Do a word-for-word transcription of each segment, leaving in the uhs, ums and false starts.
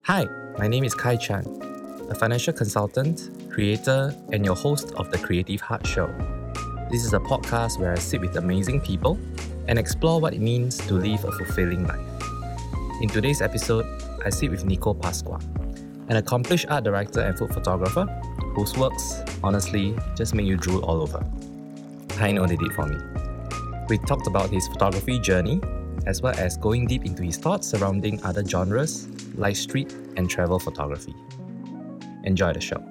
Hi, my name is Kai Chan, a financial consultant, creator, and your host of the Creative Heart Show. This is a podcast where I sit with amazing people and explore what it means to live a fulfilling life. In today's episode, I sit with Nico Pasqua, an accomplished art director and food photographer whose works, honestly, just make you drool all over. I know they did for me. We talked about his photography journey, as well as going deep into his thoughts surrounding other genres like street and travel photography. Enjoy the show.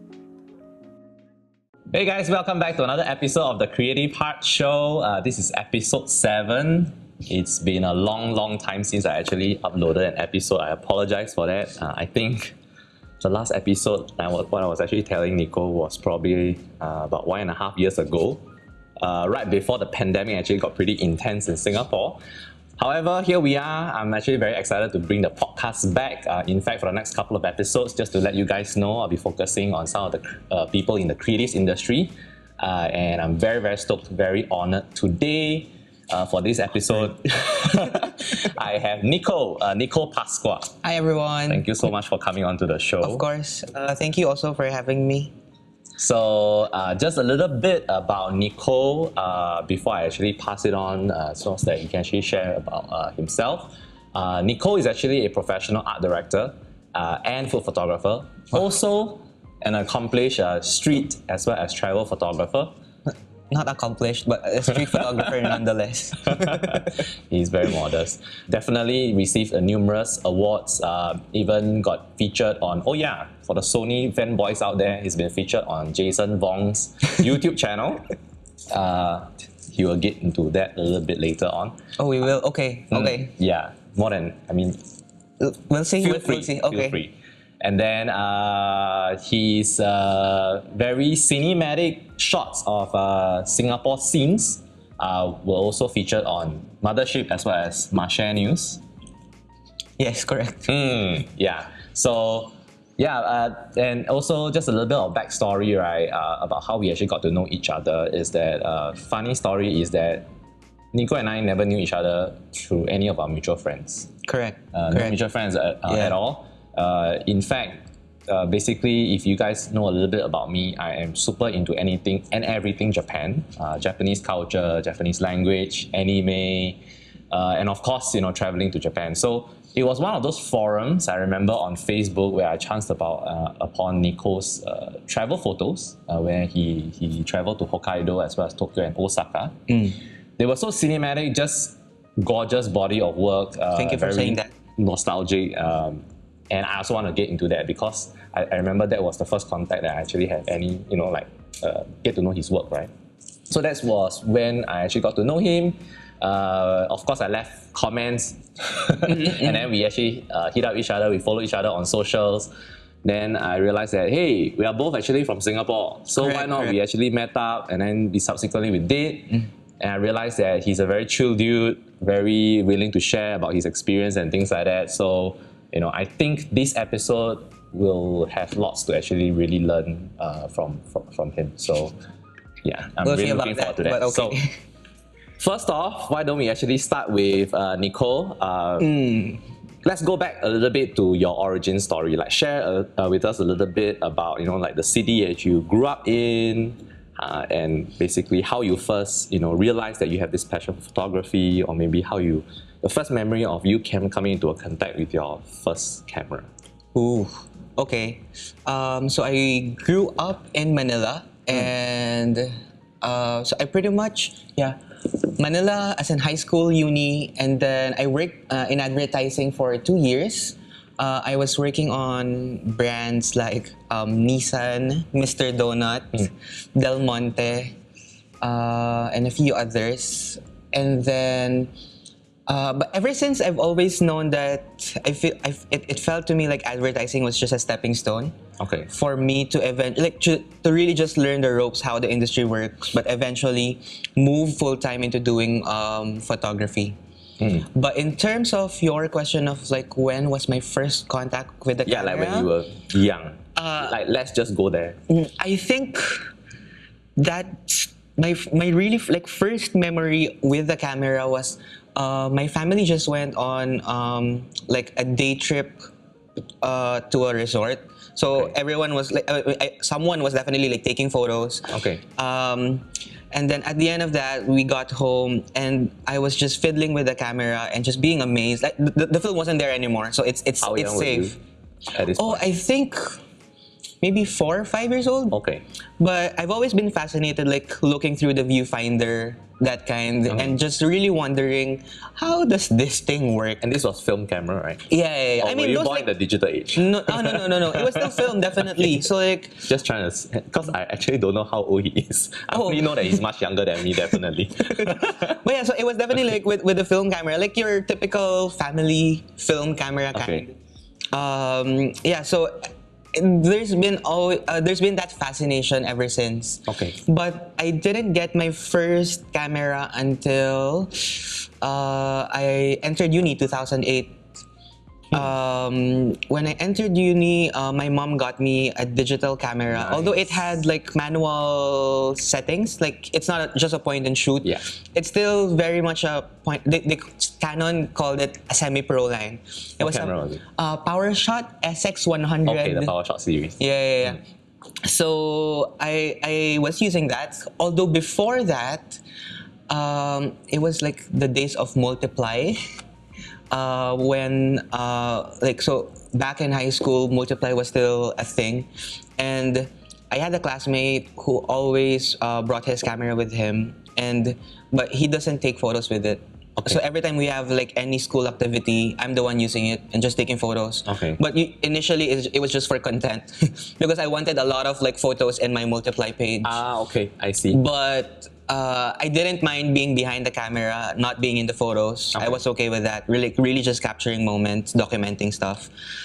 Hey guys, welcome back to another episode of the Creative Heart Show. Uh, this is episode seven. It's been a long, long time since I actually uploaded an episode. I apologize for that. Uh, I think the last episode, I was, what I was actually telling Nico was probably uh, about one and a half years ago, uh, right before the pandemic actually got pretty intense in Singapore. However, here we are. I'm actually very excited to bring the podcast back. Uh, in fact, for the next couple of episodes, just to let you guys know, I'll be focusing on some of the uh, people in the creative industry. Uh, and I'm very, very stoked, very honored today uh, for this episode. I have Nico, uh, Nico Pasqua. Hi, everyone. Thank you so much for coming onto the show. Of course. Uh, thank you also for having me. So uh, just a little bit about Nico uh, before I actually pass it on uh, so that he can actually share about uh, himself. Uh, Nico is actually a professional art director uh, and food photographer, also an accomplished uh, street as well as travel photographer. Not accomplished, but a street photographer nonetheless. He's very modest. Definitely received uh, numerous awards, uh, even got featured on, oh yeah, for the Sony fanboys out there, he's been featured on Jason Vong's YouTube channel. Uh, he will get into that a little bit later on. Oh, we will? Okay, okay. Mm, yeah, more than, I mean, we'll see. feel We'll, free, we'll see. feel Okay. free. And then uh, his uh, very cinematic shots of uh, Singapore scenes uh, were also featured on Mothership as well as Marshare News. Yes, correct. Mm, yeah. So, yeah, uh, and also just a little bit of backstory, right, uh, about how we actually got to know each other is that uh, funny story is that Nico and I never knew each other through any of our mutual friends. Correct. Uh, no correct. mutual friends at, uh, Yeah. at all. Uh, in fact, uh, basically, if you guys know a little bit about me, I am super into anything and everything Japan, uh, Japanese culture, Japanese language, anime, uh, and of course, you know, traveling to Japan. So it was one of those forums I remember on Facebook where I chanced about uh, upon Nico's uh, travel photos, uh, where he he traveled to Hokkaido as well as Tokyo and Osaka. Mm. They were so cinematic, just gorgeous body of work. Uh, Thank you for very saying that. Nostalgic. Um, And I also want to get into that because I, I remember that was the first contact that I actually had any, you know, like uh, get to know his work, right? So that was when I actually got to know him. Uh, of course, I left comments and then we actually uh, hit up each other. We follow each other on socials. Then I realized that, hey, we are both actually from Singapore. So Correct, why not correct. we actually met up and then we subsequently we did. Mm. And I realized that he's a very chill dude, very willing to share about his experience and things like that. So, you know, I think this episode will have lots to actually really learn uh, from, from from him. So, yeah, I'm We'll see really about looking forward that, to that. but So, okay. first off, why don't we actually start with uh, Nicole? Uh, Mm. Let's go back a little bit to your origin story. Like, share uh, uh, with us a little bit about, you know, like the city that you grew up in, uh, and basically how you first, you know, realized that you have this passion for photography, or maybe how you, the first memory of you cam- coming into a contact with your first camera. Ooh, okay. Um, so I grew up in Manila, and uh, so I pretty much, yeah, Manila as in high school, uni, and then I worked uh, in advertising for two years. Uh, I was working on brands like um, Nissan, Mister Donut, Del Monte, uh, and a few others. And then Uh, but ever since, I've always known that I feel I, it, it felt to me like advertising was just a stepping stone Okay. for me to event like to, to really just learn the ropes how the industry works, but eventually move full time into doing um, photography. Mm. But in terms of your question of like when was my first contact with the Yeah, camera, like when you were young. Uh, like, let's just go there. I think that my my really like first memory with the camera was uh, my family just went on um, like a day trip uh, to a resort. So Okay. everyone was like, uh, I, someone was definitely like taking photos. Okay. Um, and then at the end of that, we got home and I was just fiddling with the camera and just being amazed. Like the, the film wasn't there anymore, so it's it's How it's young were you safe. at this Oh, point? I think maybe four or five years old. Okay. But I've always been fascinated, like looking through the viewfinder, that kind, Okay. and just really wondering how does this thing work? And this was film camera, right? Yeah, yeah, yeah. Or I mean, were you those born like in the digital age? no, oh, no, no, no, no. It was still film, definitely. So like, Just trying to, because I actually don't know how old he is. I Oh. only know that he's much younger than me, definitely. but yeah, so it was definitely like with with the film camera, like your typical family film camera kind. Okay. Um, yeah, so there's been always, uh, there's been that fascination ever since. Okay. But I didn't get my first camera until uh, I entered uni two thousand eight. Um, when I entered uni, uh, my mom got me a digital camera. Nice. Although it had like manual settings, like it's not a, just a point and shoot. Yeah. It's still very much a point. They, they, Canon called it a semi-pro line. It What was camera a, was it? Uh, PowerShot S X one hundred. Okay, the PowerShot series. Yeah, yeah, yeah. So I I was using that. Although before that, um, it was like the days of Multiply. Uh, when uh, like so back in high school, Multiply was still a thing, and I had a classmate who always uh, brought his camera with him, and but he doesn't take photos with it. Okay. So every time we have like any school activity, I'm the one using it and just taking photos. Okay. But you, initially, it, it was just for content because I wanted a lot of like photos in my Multiply page. Ah, okay, I see. But uh, I didn't mind being behind the camera, not being in the photos. I Okay. was okay with that. Really, really just capturing moments, documenting stuff.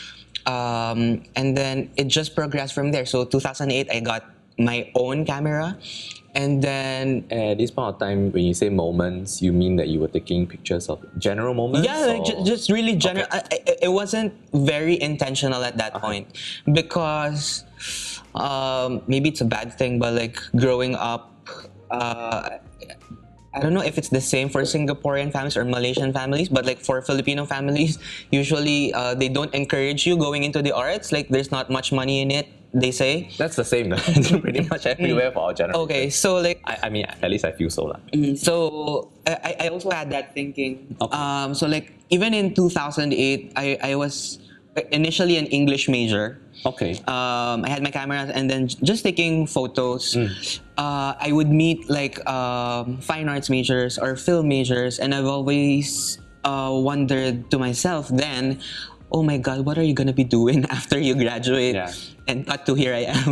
Um, and then it just progressed from there. So two thousand eight, I got my own camera, and then At this point of time, when you say moments, you mean that you were taking pictures of general moments? yeah, like, ju- or- just really general. Okay. I, I- it wasn't very intentional at that point because um, maybe it's a bad thing, but like growing up, uh, I don't know if it's the same for Singaporean families or Malaysian families, but like for Filipino families, usually uh, they don't encourage you going into the arts. Like there's not much money in it, they say. That's the same, pretty much everywhere for our generation. Okay, so like I, I mean, at least I feel so. lah. so I, I also had that thinking. Okay. Um, so like even in two thousand eight, I, I was initially an English major. Okay. Um, I had my camera and then j- just taking photos. Uh, I would meet like um, fine arts majors or film majors, and I've always uh, wondered to myself then, oh my God, what are you gonna be doing after you graduate? Yeah. And cut to here I am.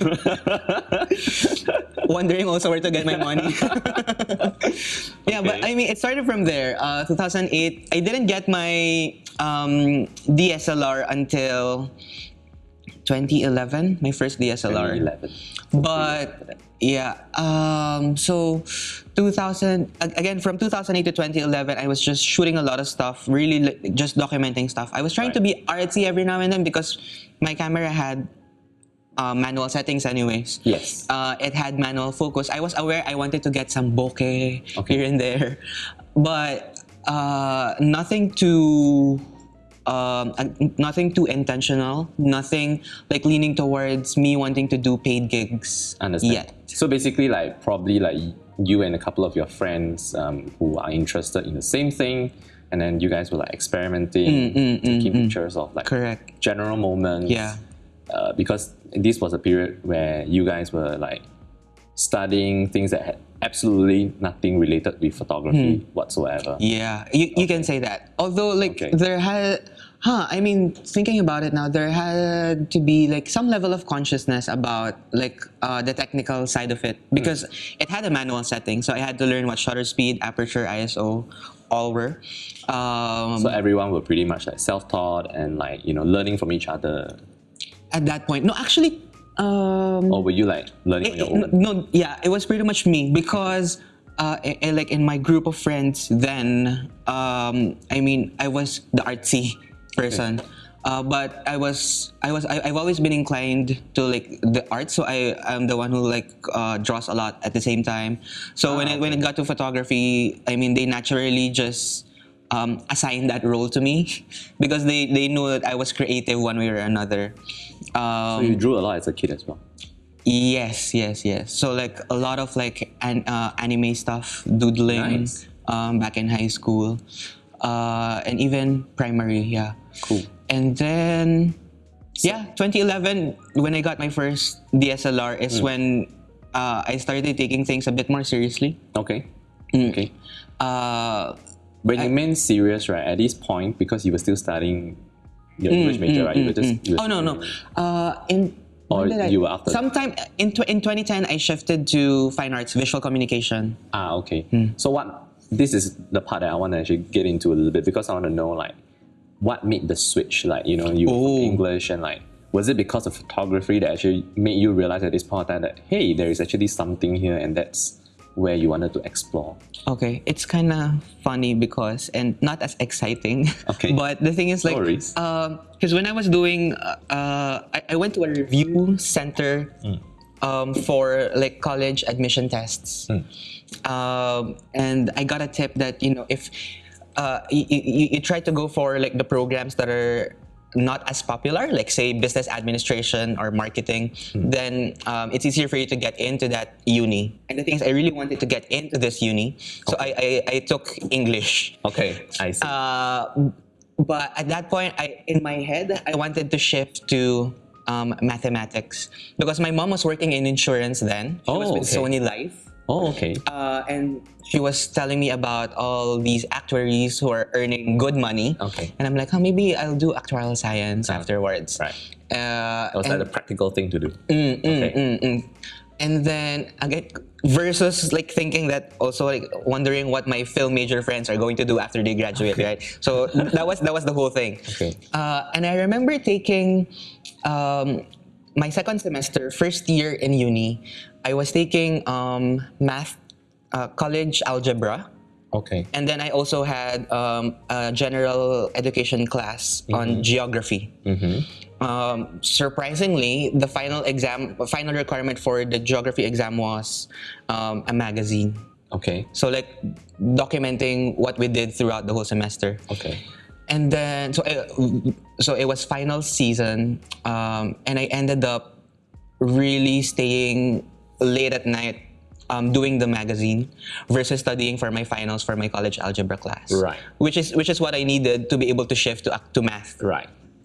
Wondering also where to get my money. yeah, but Okay. I mean, it started from there. Uh, two thousand eight, I didn't get my um, D S L R until twenty eleven, my first D S L R. twenty eleven. But yeah, um, so two thousand ag- again from two thousand eight to twenty eleven, I was just shooting a lot of stuff, really li- just documenting stuff. I was trying to be artsy every now and then because my camera had uh, manual settings, anyways. Yes. Uh, it had manual focus. I was aware I wanted to get some bokeh Okay. here and there, but uh, nothing too. Um, uh, nothing too intentional, nothing like leaning towards me wanting to do paid gigs Understand. yet. So basically, like probably like you and a couple of your friends um, who are interested in the same thing, and then you guys were like experimenting, taking pictures of like Correct. general moments. Yeah. Uh, because this was a period where you guys were like studying things that had absolutely nothing related with photography whatsoever. Yeah, you, you can say that. Although, like, Okay. there had, huh, I mean, thinking about it now, there had to be, like, some level of consciousness about, like, uh, the technical side of it. Because it had a manual setting, so I had to learn what shutter speed, aperture, I S O, all were. Um, So everyone were pretty much like self-taught and like, you know, learning from each other. at that point, no, actually, um, Or were you like learning on It- your it- own? no, yeah, it was pretty much me because, uh, i- i- like in my group of friends then, um, I mean, I was the artsy person, uh, but I was, I was, I, I've always been inclined to like the art, so I am the one who like uh, draws a lot at the same time. So when Ah, it when it got to photography, I mean, they naturally just um, assign that role to me because they, they knew that I was creative one way or another. Um, So you drew a lot as a kid as well. Yes, yes, yes. So like a lot of like an, uh, anime stuff, doodling, Nice. um, back in high school, uh, and even primary. Yeah. Cool. And then, yeah, twenty eleven when I got my first D S L R is when uh, I started taking things a bit more seriously. Okay. Mm. Okay. Uh, When you meant serious, right? At this point, because you were still studying your English major, right? You were just. You were oh no no, studying- uh, in. Or when did I- you were after? Sometime in tw- in twenty ten, I shifted to fine arts, visual communication. Ah, okay. Hmm. So what? This is the part that I want to actually get into a little bit because I want to know like what made the switch. Like you know, you were Oh. from English and like was it because of photography that actually made you realize at this point of time that hey, there is actually something here, and that's where you wanted to explore. Okay, it's kind of funny because and not as exciting. Okay. But the thing is like, No worries. because when I was doing, uh, uh, I, I went to a review center um, for like college admission tests, um, and I got a tip that you know if uh, you, you, you try to go for like the programs that are not as popular, like say business administration or marketing, then um, it's easier for you to get into that uni. And the thing is, I really wanted to get into this uni, so I, I, I took English. Okay, I see. Uh, but at that point, I in my head, I wanted to shift to um, mathematics because my mom was working in insurance then. She was Oh, with okay. Sony Life. oh, okay. Uh, and she was telling me about all these actuaries who are earning good money. Okay. And I'm like, oh, maybe I'll do actuarial science afterwards. Right. Uh, That was and, like the practical thing to do. mm, mm, Okay. mm, mm. And then again, versus like thinking that also like wondering what my film major friends are going to do after they graduate, Okay. right? So that was that was the whole thing. Okay. Uh, and I remember taking um, my second semester, first year in uni, I was taking um, math, uh, college algebra, Okay. and then I also had um, a general education class on geography. Um, surprisingly, the final exam, final requirement for the geography exam was um, a magazine. Okay. So like documenting what we did throughout the whole semester. Okay. And then so uh, so it was final season, um, and I ended up really staying late at night um, doing the magazine versus studying for my finals for my college algebra class. Right. Which is which is what I needed to be able to shift to to math. Right.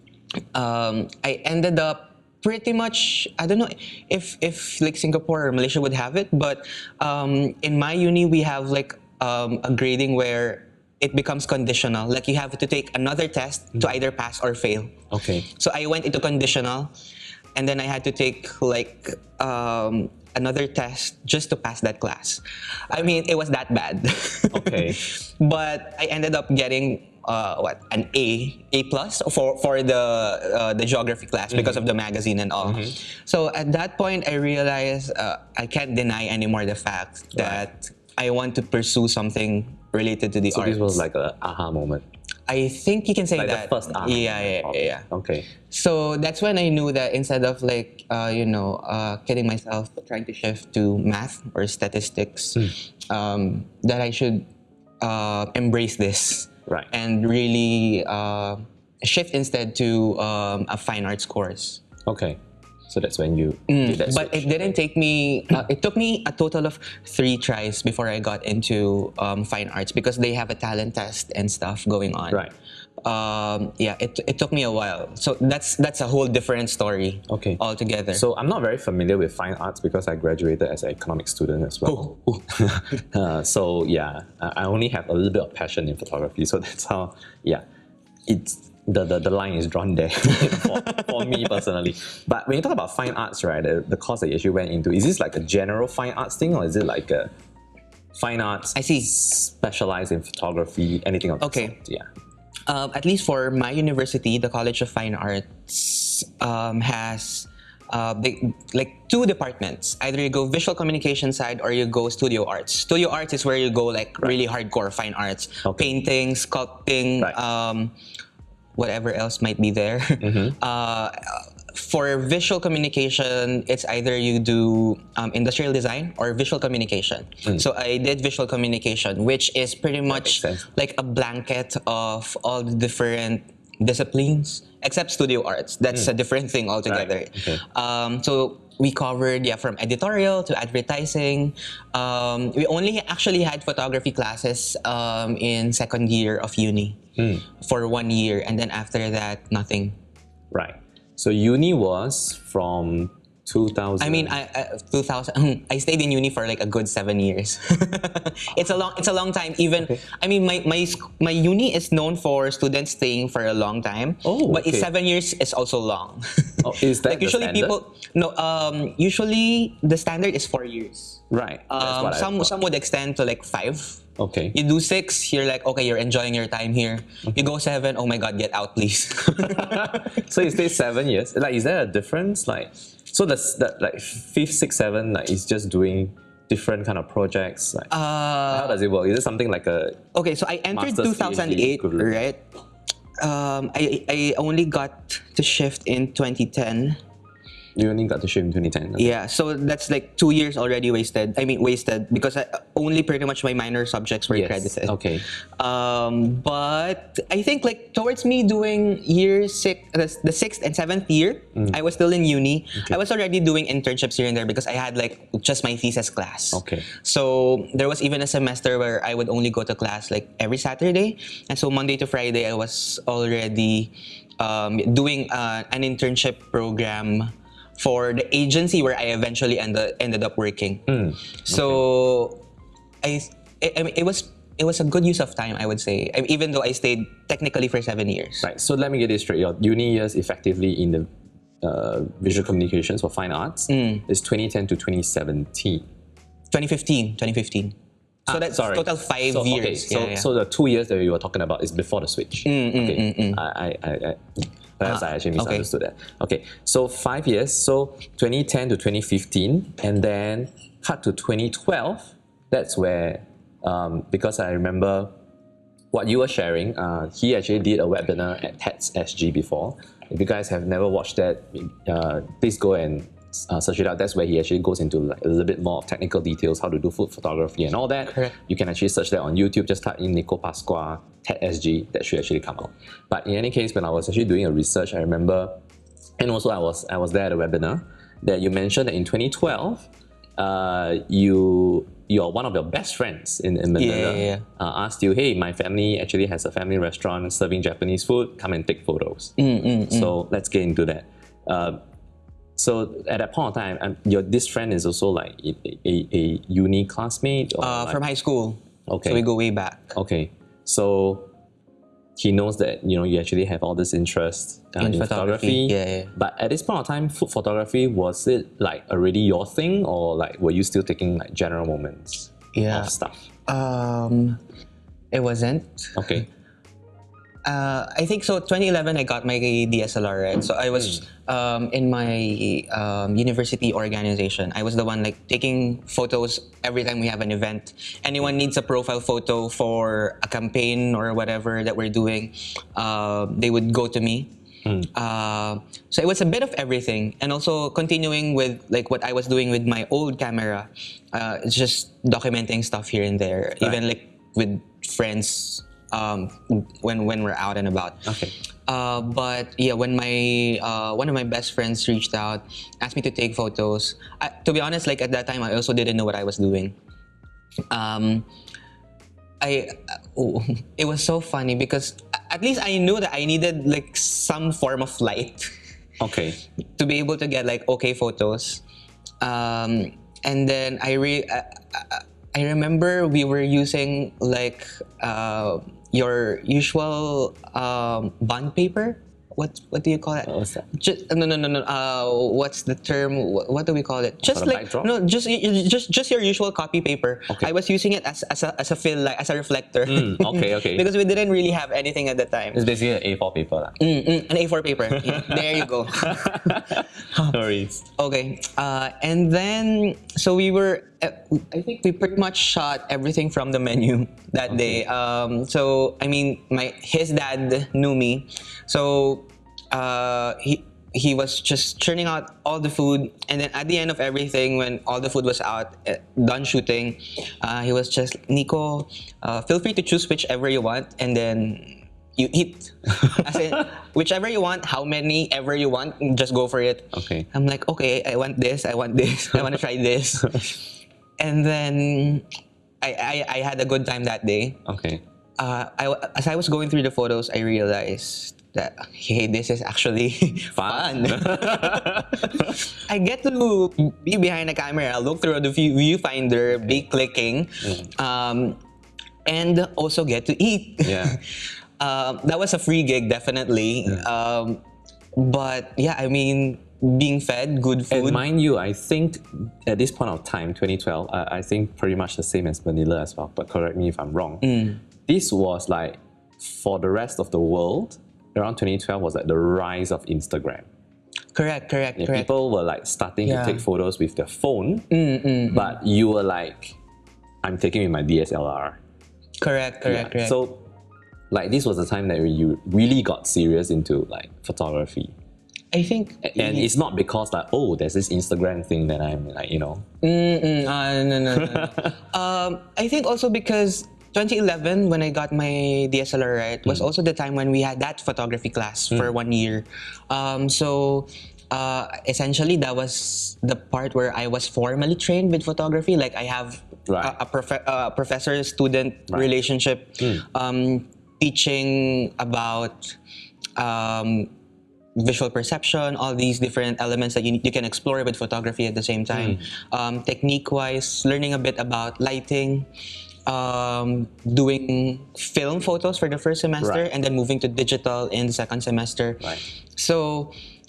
Um, I ended up pretty much, I don't know if if like Singapore or Malaysia would have it, but um, in my uni we have like um, a grading where it becomes conditional. Like you have to take another test to either pass or fail. Okay. So I went into conditional, and then I had to take like um, another test just to pass that class. I mean, it was that bad. Okay. But I ended up getting uh, what an A, A plus for for the uh, the geography class because of the magazine and all. So at that point, I realized uh, I can't deny anymore the fact that I want to pursue something related to the So arts. this was like a aha moment. I think you can say Like that. the first aha. Yeah, yeah, yeah, yeah. Okay. So that's when I knew that instead of like, uh, you know, uh, kidding myself, trying to shift to math or statistics, um, that I should uh, embrace this. Right. And really uh, shift instead to um, a fine arts course. Okay. So that's when you did that But switch. it didn't take me, uh, it took me a total of three tries before I got into um, fine arts because they have a talent test and stuff going on. Right. Um, yeah, it, it took me a while. So that's that's a whole different story Okay. altogether. So I'm not very familiar with fine arts because I graduated as an economic student as well. uh, so yeah, I I only have a little bit of passion in photography. So that's how, yeah, it's the, the, the line is drawn there for, for me personally. But when you talk about fine arts, right, the, the course that you actually went into, is this like a general fine arts thing or is it like a fine arts I see. specialized in photography, anything of that Okay. sort? Yeah. Um, at least for my university, the College of Fine Arts um, has uh, they, like two departments. Either you go visual communication side or you go studio arts. Studio arts is where you go like really hardcore fine arts, Okay. painting, sculpting, Right. um, whatever else might be there. Uh, for visual communication, it's either you do um, industrial design or visual communication. So I did visual communication, which is pretty much sense. like a blanket of all the different disciplines, except studio arts. That's a different thing altogether. Right. Okay. Um, so we covered, yeah, from editorial to advertising. Um, we only actually had photography classes um, in second year of uni for one year, and then after that, nothing. Right. So uni was from two thousand. I mean, I, I two thousand. I stayed in uni for like a good seven years. it's a long, it's a long time. Even Okay. I mean, my my sc- my uni is known for students staying for a long time. Oh, but it's okay. seven years is also long. Oh, is that like the usually standard? people no um usually the standard is four years. Right. That's Um, what I some thought. some would extend to like five. Okay. You do six, you're like, okay, you're enjoying your time here. You go seven, oh my god, get out, please. So you stayed seven years. Like, is there a difference? Like, so that's that like fifth, sixth, seven, like, is just doing different kind of projects. Like, Uh, how does it work? Is it something like a Okay, so I entered Master's two thousand eight, PhD equivalent. right? Um, I I only got to shift in twenty ten. you only got to shift in twenty ten? Yeah, so that's like two years already wasted. I mean, wasted because I, only pretty much my minor subjects were Yes. credited. Okay. Um, but I think like towards me doing year six, the, the sixth and seventh year, I was still in uni. I was already doing internships here and there because I had like just my thesis class. Okay. So there was even a semester where I would only go to class like every Saturday, and so Monday to Friday I was already um, doing uh, an internship program for the agency where I eventually ended ended up working. So I, I, I mean, it was it was a good use of time, I would say. I mean, even though I stayed technically for seven years. Right. So let me get this straight. Your uni years effectively in the uh, visual communications for fine arts Mm. is twenty ten to twenty seventeen. twenty fifteen, twenty fifteen. So Ah, that's sorry. total five so, years. Okay, so, Yeah, yeah. so the two years that you were talking about is before the switch. okay. I, I, I, I, perhaps Ah, I actually okay. misunderstood that. Okay, so five years. So twenty ten to twenty fifteen, and then cut to twenty twelve. That's where, um, because I remember what you were sharing, uh, he actually did a webinar at TEDx S G before. If you guys have never watched that, uh, please go and uh, search it out. That's where he actually goes into like a little bit more of technical details, how to do food photography and all that. Correct. You can actually search that on YouTube. Just type in Nico Pasqua TED S G. That should actually come out. But in any case, when I was actually doing a research, I remember, and also I was I was there at a webinar that you mentioned that in twenty twelve, uh, you you're one of your best friends in, in Manila Yeah, yeah, yeah. Uh, asked you, hey, my family actually has a family restaurant serving Japanese food. Come and take photos. Mm, So let's get into that. Uh, so at that point of time, um, your this friend is also like a, a, a uni classmate? Or Uh, like- from high school. Okay. So we go way back. Okay, so he knows that you know you actually have all this interest uh, In in, photography, photography. yeah, yeah. But at this point of time, food photography, was it like already your thing, or like were you still taking like general moments Yeah. of stuff? Um, it wasn't. Okay. Uh, I think so. twenty eleven, I got my D S L R, right? So I was um, in my um, university organization. I was the one like taking photos every time we have an event. Anyone needs a profile photo for a campaign or whatever that we're doing, uh, they would go to me. Uh, so it was a bit of everything, and also continuing with like what I was doing with my old camera. Uh, it's just documenting stuff here and there, even like with friends. Um, when when we're out and about. Okay. Uh, but yeah, when my uh, one of my best friends reached out, asked me to take photos. I, to be honest, like at that time, I also didn't know what I was doing. Um, I oh, it was so funny because at least I knew that I needed like some form of light Okay. to be able to get like okay photos. Um, and then I re I, I- I remember we were using like uh, your usual um, bond paper. What what do you call it? What's that? Just, no no no no. Uh, what's the term? What, what do we call it? Just the like backdrop? no, just just just your usual copy paper. Okay. I was using it as as a as a fill like as a reflector. Mm, okay, okay. because we didn't really have anything at the time. It's basically an A four paper. lah. Mm, mm, an A four paper. Yeah, there you go. No worries. Okay, uh, and then so we were. Uh, I think we pretty much shot everything from the menu that day. Um, so I mean, my his dad knew me, so uh, he he was just churning out all the food, and then at the end of everything, when all the food was out, uh, done shooting, uh, he was just, Nico, uh, feel free to choose whichever you want, and then you eat. As in, whichever you want, how many ever you want, just go for it. Okay. I'm like, okay, I want this, I want this, I want to try this. And then I, I, I had a good time that day. Okay. Uh, I, as I was going through the photos, I realized that, hey, this is actually fun. I get to be behind the camera, look through the view- viewfinder, be clicking, um, and also get to eat. Yeah. um, that was a free gig, definitely. Um, but yeah, I mean, being fed good food. And mind you, I think at this point of time, twenty twelve, uh, I think pretty much the same as Manila as well, but correct me if I'm wrong. This was like, for the rest of the world, around twenty twelve was like the rise of Instagram. Correct, correct, Yeah, correct. people were like starting Yeah. to take photos with their phone, Mm, mm, but you were like, I'm taking with my D S L R. correct, correct, Yeah. correct. So, like, this was the time that you really got serious into like photography. I think, And it's not because like, oh, there's this Instagram thing that I'm like, you know. Mm-mm, uh, no, no, no. no. um, I think also because twenty eleven, when I got my D S L R right, was also the time when we had that photography class for one year. Um, so uh, essentially, that was the part where I was formally trained with photography. Like I have Right. a, a prof- uh, professor-student Right. relationship, um, teaching about um, visual perception, all these different elements that you, you can explore with photography at the same time. Um, technique-wise, learning a bit about lighting, um, doing film photos for the first semester, Right. and then moving to digital in the second semester. Right. So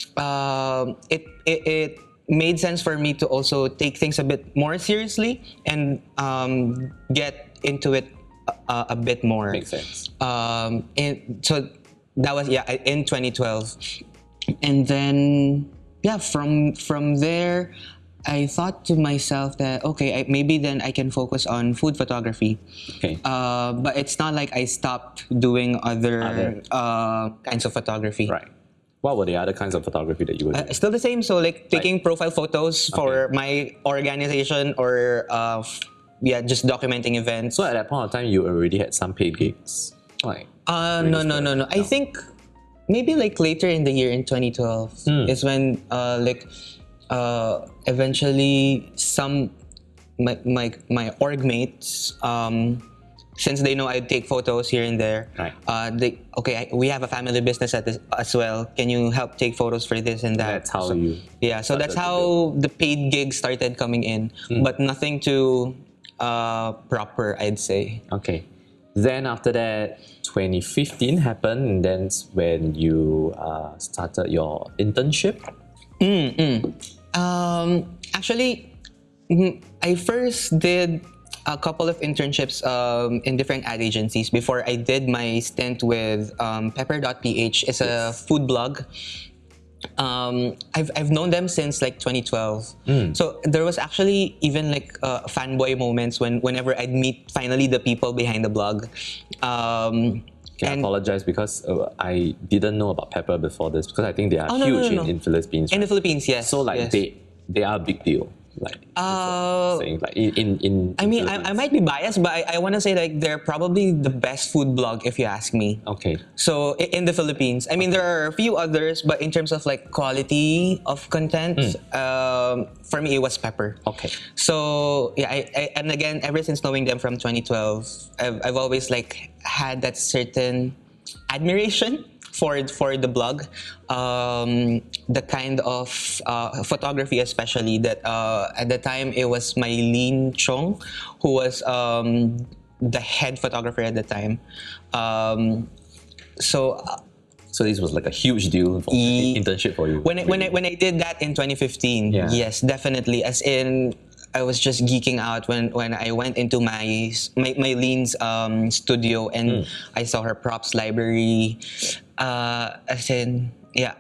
um, it, it it made sense for me to also take things a bit more seriously and um, get into it a, a bit more. Makes sense. Um, and so that was yeah in twenty twelve, and then yeah from from there, I thought to myself that okay, I, maybe then I can focus on food photography. Okay. Uh, but it's not like I stopped doing other, Other. Uh, kinds of photography. Right. What were the other kinds of photography that you were doing? Uh, still the same. So like taking profile photos for my organization or uh, f- yeah, just documenting events. So at that point of time, you already had some paid gigs. Like, Uh, really no, no, no, no. I No. think maybe like later in the year in twenty twelve is when uh, like uh, eventually some my my, my org mates um, since they know I take photos here and there, Right. uh, they okay I, we have a family business at this, as well. Can you help take photos for this and that? that's how So- you. Yeah, so that's started to how the paid gigs started coming in, but nothing too uh, proper, I'd say. Okay. Then after that, twenty fifteen happened, and that's when you uh, started your internship. Um, actually, mm, I first did a couple of internships um, in different ad agencies before I did my stint with um, Pepper dot p h. It's a food blog. Um, I've, I've known them since like twenty twelve. So there was actually even like uh, fanboy moments when whenever I'd meet finally the people behind the blog. Um, Okay, I and apologize because uh, I didn't know about Pepper before this because I think they are Oh, no, no, huge no, no. In, in Philippines. in the right? Philippines, yes. So like yes. they they are a big deal. Like Uh, saying like in in, in I mean, I, I Philippines. might be biased, but I, I want to say like they're probably the best food blog if you ask me. Okay. So i- in the Philippines, I mean, there are a few others, but in terms of like quality of content, um, for me it was Pepper. Okay. So yeah, I, I, and again, ever since knowing them from twenty twelve, I've, I've always like had that certain admiration for for the blog, um, the kind of uh, photography, especially that uh, at the time it was Mylene Chong, who was um, the head photographer at the time. Um, so. Uh, So this was like a huge deal for Ye- internship for you. when I, when I when I did that in twenty fifteen, Yeah. yes, definitely. As in, I was just geeking out when, when I went into my my, my Lean's um, studio and I saw her props library. Uh, as in, yeah,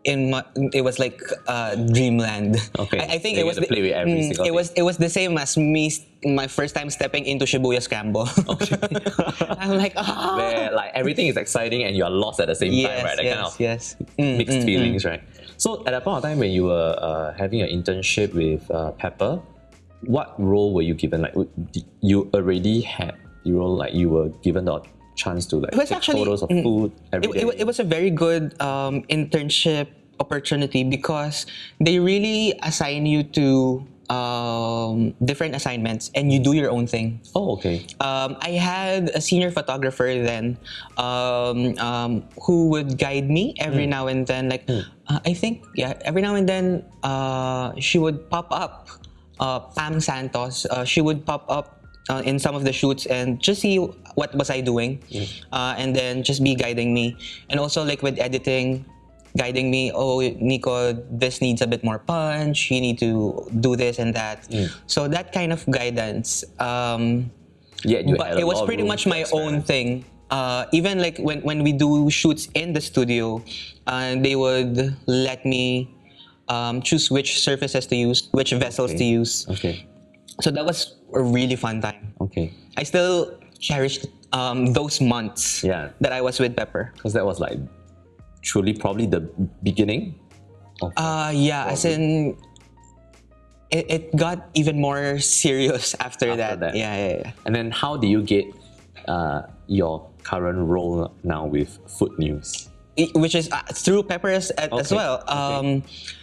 in my, it was like uh, dreamland. Okay. I, I think So it you was get to play with every mm, single it thing. was it was the same as me my first time stepping into Shibuya Scramble. I'm like ah. Where like everything is exciting and you are lost at the same Yes, time, right? That yes, kind of yes. Mm, mixed mm, feelings, right? So at that point of time when you were uh, having an internship with uh, Pepper, what role were you given? Like w- did you already had the role, like you were given the chance to like It was take actually- photos of mm, food every it, day? it, wa- it was a very good um, internship opportunity because they really assign you to um, different assignments and you do your own thing. Oh, okay. Um, I had a senior photographer then um, um, who would guide me every now and then. Like, uh, I think, yeah, every now and then uh, she would pop up. Uh, Pam Santos, uh, she would pop up uh, in some of the shoots and just see what was I doing, uh, and then just be guiding me. And also like with editing, guiding me. Oh, Nico, this needs a bit more punch. You need to do this and that. So that kind of guidance. Um, Yeah, you had but a it was lot of pretty room much to my own experiment. thing. Uh, even like when, when we do shoots in the studio, uh, they would let me um, choose which surfaces to use, which vessels Okay. to use. Okay. So that was a really fun time. Okay. I still cherished um, those months Yeah. that I was with Pepper. Because that was like truly probably the beginning of Uh, yeah, as in, it, it got even more serious after, After that. that. Yeah, yeah, yeah. And then how do you get uh, your current role now with Food News? I- Which is uh, through Pepper as, as Okay, well. okay. Um,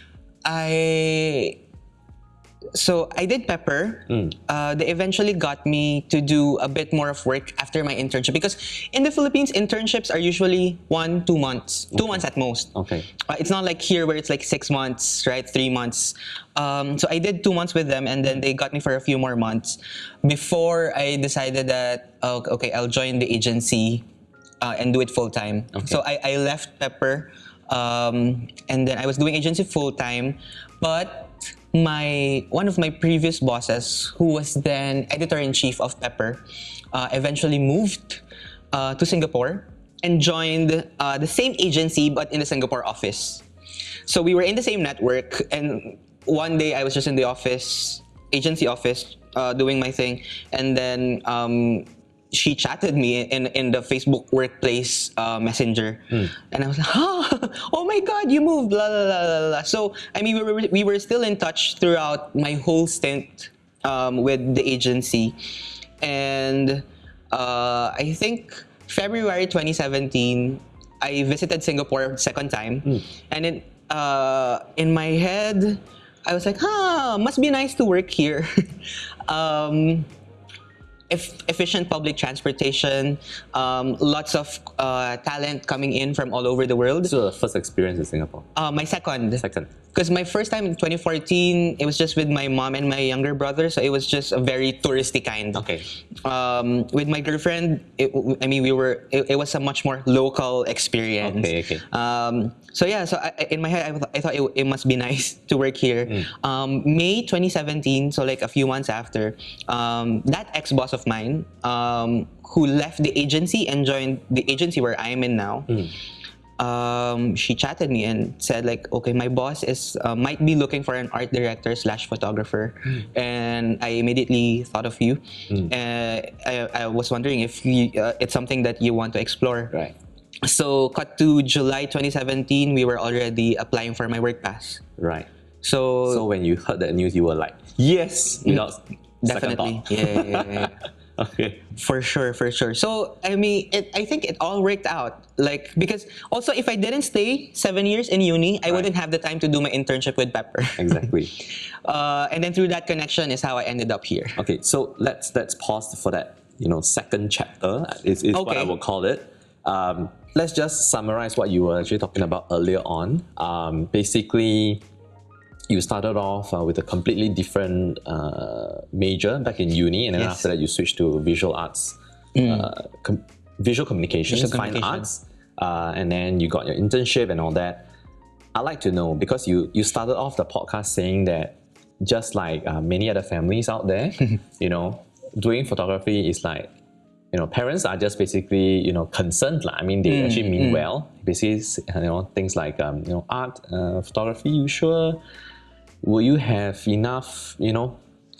I so I did Pepper. Mm. Uh, they eventually got me to do a bit more of work after my internship because in the Philippines internships are usually one two months, two months at most. Okay. Uh, it's not like here where it's like six months, right? Three months. Um, so I did two months with them, and then they got me for a few more months before I decided that oh, okay, I'll join the agency uh, and do it full time. Okay. So I, I left Pepper, um, and then I was doing agency full time, but my one of my previous bosses, who was then editor in chief of Pepper, uh, eventually moved uh, to Singapore and joined uh, the same agency but in the Singapore office. So we were in the same network, and one day I was just in the office, agency office, uh, doing my thing, and then um, she chatted me in in the Facebook Workplace uh, Messenger, and I was like, "Huh? Oh my God, you moved!" La la la la la. So I mean, we were we were still in touch throughout my whole stint um, with the agency, and uh, I think February twenty seventeen, I visited Singapore second time, and in uh, in my head, I was like, "Huh, must be nice to work here." um, eff- efficient public transportation, um, lots of uh, talent coming in from all over the world. This was the first experience in Singapore. Uh, my second. Second. Because my first time in twenty fourteen, it was just with my mom and my younger brother, so it was just a very touristy kind. Okay. Um, with my girlfriend, it, I mean, we were. It, it was a much more local experience. Okay, okay. Um, so yeah, so I, I- in my head, I, th- I thought it, it must be nice to work here. Um, May twenty seventeen, so like a few months after, um, that ex-boss of mine, um, who left the agency and joined the agency where I am in now. Um, she chatted me and said like, okay, my boss is uh, might be looking for an art director slash photographer, and I immediately thought of you. Uh, I, I was wondering if you, uh, it's something that you want to explore. Right. So, cut to July twenty seventeen, we were already applying for my work pass. Right. So, So when you heard that news, you were like, yes, without second definitely, thought. yeah, yeah, yeah, yeah. Okay. For sure, for sure. So I mean, it, I think it all worked out. Like because also if I didn't stay seven years in uni, I Right. wouldn't have the time to do my internship with Pepper. Exactly. uh, and then through that connection is how I ended up here. Okay, so let's let's pause for that. You know, second chapter is, is what Okay. I will call it. Um, let's just summarize what you were actually talking about earlier on. Um, basically, you started off uh, with a completely different uh, major back in uni, and then Yes. after that you switched to visual arts, uh, com- visual communications, Visual fine communication. arts, uh, and then you got your internship and all that. I'd like to know, because you you started off the podcast saying that just like uh, many other families out there, you know, doing photography is like you know, parents are just basically, you know, concerned. I mean, they Mm, actually mean mm. well. Basically, you know, things like, um, you know, art, uh, photography, you sure? Will you have enough, you know,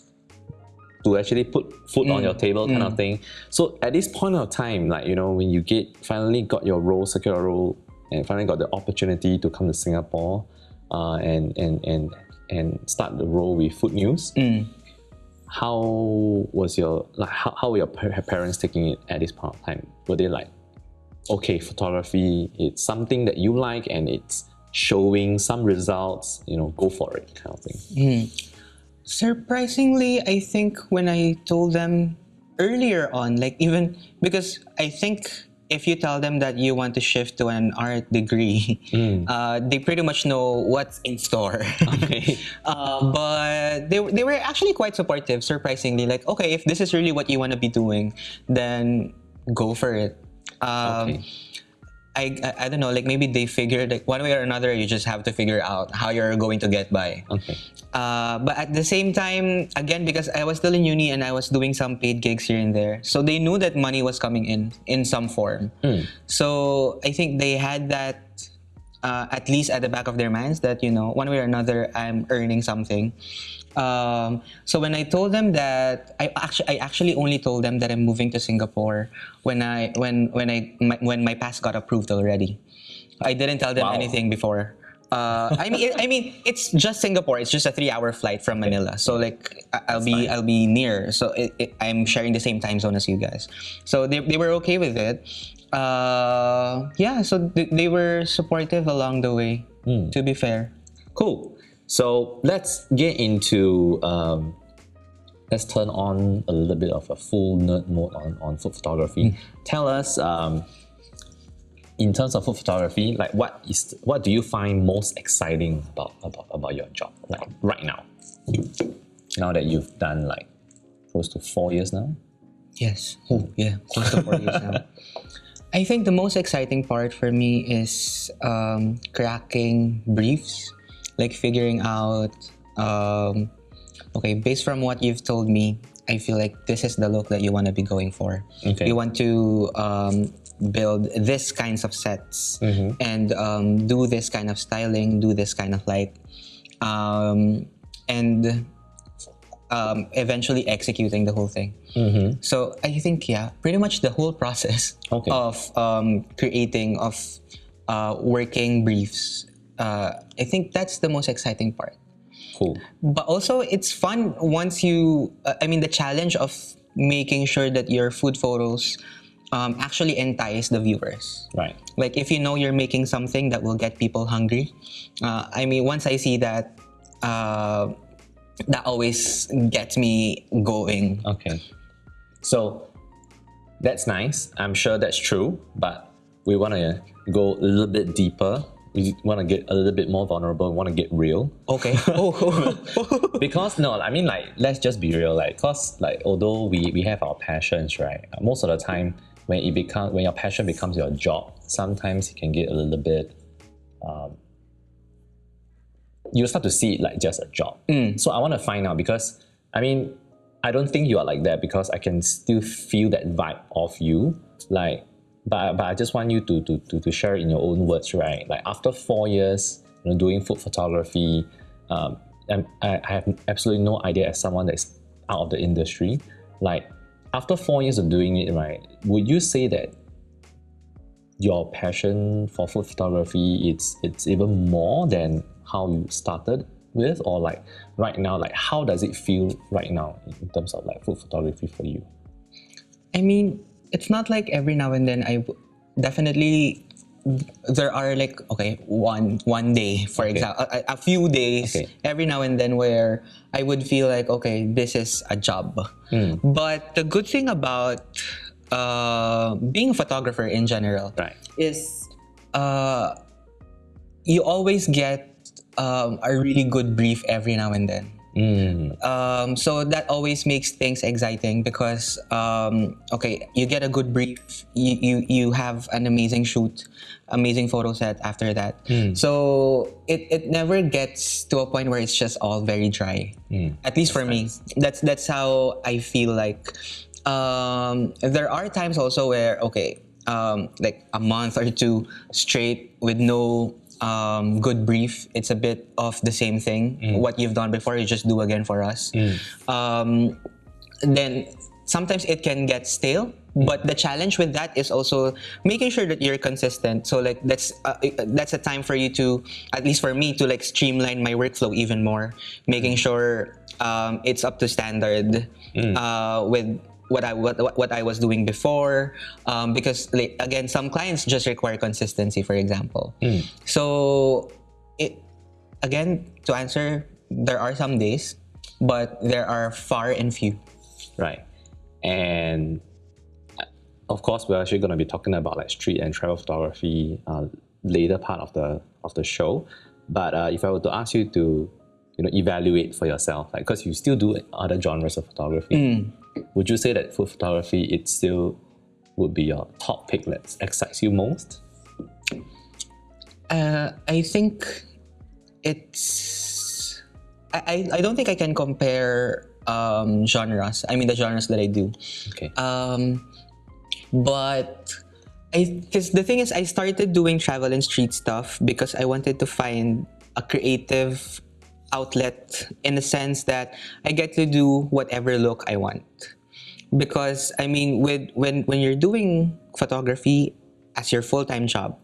to actually put food on your table kind of thing? So at this point of time, like, you know, when you get, finally got your role, secure a role, and finally got the opportunity to come to Singapore uh, and, and, and, and start the role with Food News, how was your, like, how, how were your pa- parents taking it at this point of time? Were they like, okay, photography, it's something that you like and it's showing some results, you know, go for it kind of thing? Surprisingly, I think when I told them earlier on, like even because I think if you tell them that you want to shift to an art degree, uh, they pretty much know what's in store. Okay. uh, but they, they were actually quite supportive, surprisingly. Like, okay, if this is really what you want to be doing, then go for it. Um, Okay. I, I, I don't know, like maybe they figured like one way or another, you just have to figure out how you're going to get by. Okay. Uh, but at the same time, again, because I was still in uni and I was doing some paid gigs here and there, so they knew that money was coming in in some form. So I think they had that uh, at least at the back of their minds that, you know, one way or another, I'm earning something. Um, so when I told them that, I actually I actually only told them that I'm moving to Singapore when I when when I my, when my pass got approved already. I didn't tell them Wow. anything before. Uh, I mean, it, I mean, it's just Singapore. It's just a three-hour flight from Manila. So like, I- I'll That's be fine. I'll be near. So it, it, I'm sharing the same time zone as you guys. So they, they were okay with it. Uh, yeah. So they, they were supportive along the way. To be fair. Cool. So let's get into, um, let's turn on a little bit of a full nerd mode on, on food photography. Tell us, um, in terms of food photography, like what is what do you find most exciting about about, about your job, like right now? Now that you've done like close to four years now. Yes. Oh, yeah. Close to four years now. I think the most exciting part for me is um, cracking briefs, like figuring out, um, okay, based from what you've told me, I feel like this is the look that you want to be going for. Okay. You want to um, build this kinds of sets and um, do this kind of styling, do this kind of light, um, and um, eventually executing the whole thing. So I think, yeah, pretty much the whole process Okay. of um, creating, of uh, working briefs, uh, I think that's the most exciting part. Cool. But also, it's fun once you, uh, I mean, the challenge of making sure that your food photos um, actually entice the viewers. Right. Like, if you know you're making something that will get people hungry, uh, I mean, once I see that, uh, that always gets me going. Okay. So that's nice. I'm sure that's true, but we want to go a little bit deeper. We want to get a little bit more vulnerable. We want to get real. Okay. Oh, Because no, I mean, like, let's just be real. Like, cause like although we, we have our passions, right? Most of the time, when it become when your passion becomes your job, sometimes it can get a little bit. Um, you start to see it like just a job. So I want to find out, because I mean, I don't think you are like that, because I can still feel that vibe of you. Like, but but I just want you to to to, to share it in your own words, right? Like, after four years, you know, doing food photography, um, and I, I have absolutely no idea, as someone that's out of the industry, like, after four years of doing it, right? Would you say that your passion for food photography, it's it's even more than how you started with? Or like right now, like how does it feel right now in terms of like food photography for you? I mean, it's not like every now and then. I w- definitely, there are like, okay, one one day, for example, a, a few days, Okay. every now and then, where I would feel like, okay, this is a job. But the good thing about uh, being a photographer in general, Right. is uh, you always get um, a really good brief every now and then. Um, so that always makes things exciting, because um, okay, you get a good brief, you, you you have an amazing shoot, amazing photo set after that. So it, it never gets to a point where it's just all very dry. At least for me, that's that's how I feel like Um, there are times also where, okay, um, like a month or two straight with no um, good brief, it's a bit of the same thing. What you've done before, you just do again for us. Um, then sometimes it can get stale. But the challenge with that is also making sure that you're consistent. So like that's uh, that's a time for you to, at least for me, to like streamline my workflow even more, making sure um, it's up to standard uh, with what I what, what I was doing before. Um, because like, again, some clients just require consistency, for example. So it again, to answer, there are some days, but there are far and few. Right. And of course, we're actually going to be talking about like street and travel photography uh, later part of the of the show. But uh, if I were to ask you to, you know, evaluate for yourself, like because you still do other genres of photography, mm. would you say that food photography it still would be your top pick that excites you most? Uh, I think it's. I, I don't think I can compare um, genres. I mean the genres that I do. Okay. Um, But I, because the thing is, I started doing travel and street stuff because I wanted to find a creative outlet in the sense that I get to do whatever look I want. Because I mean, with when when you're doing photography as your full-time job,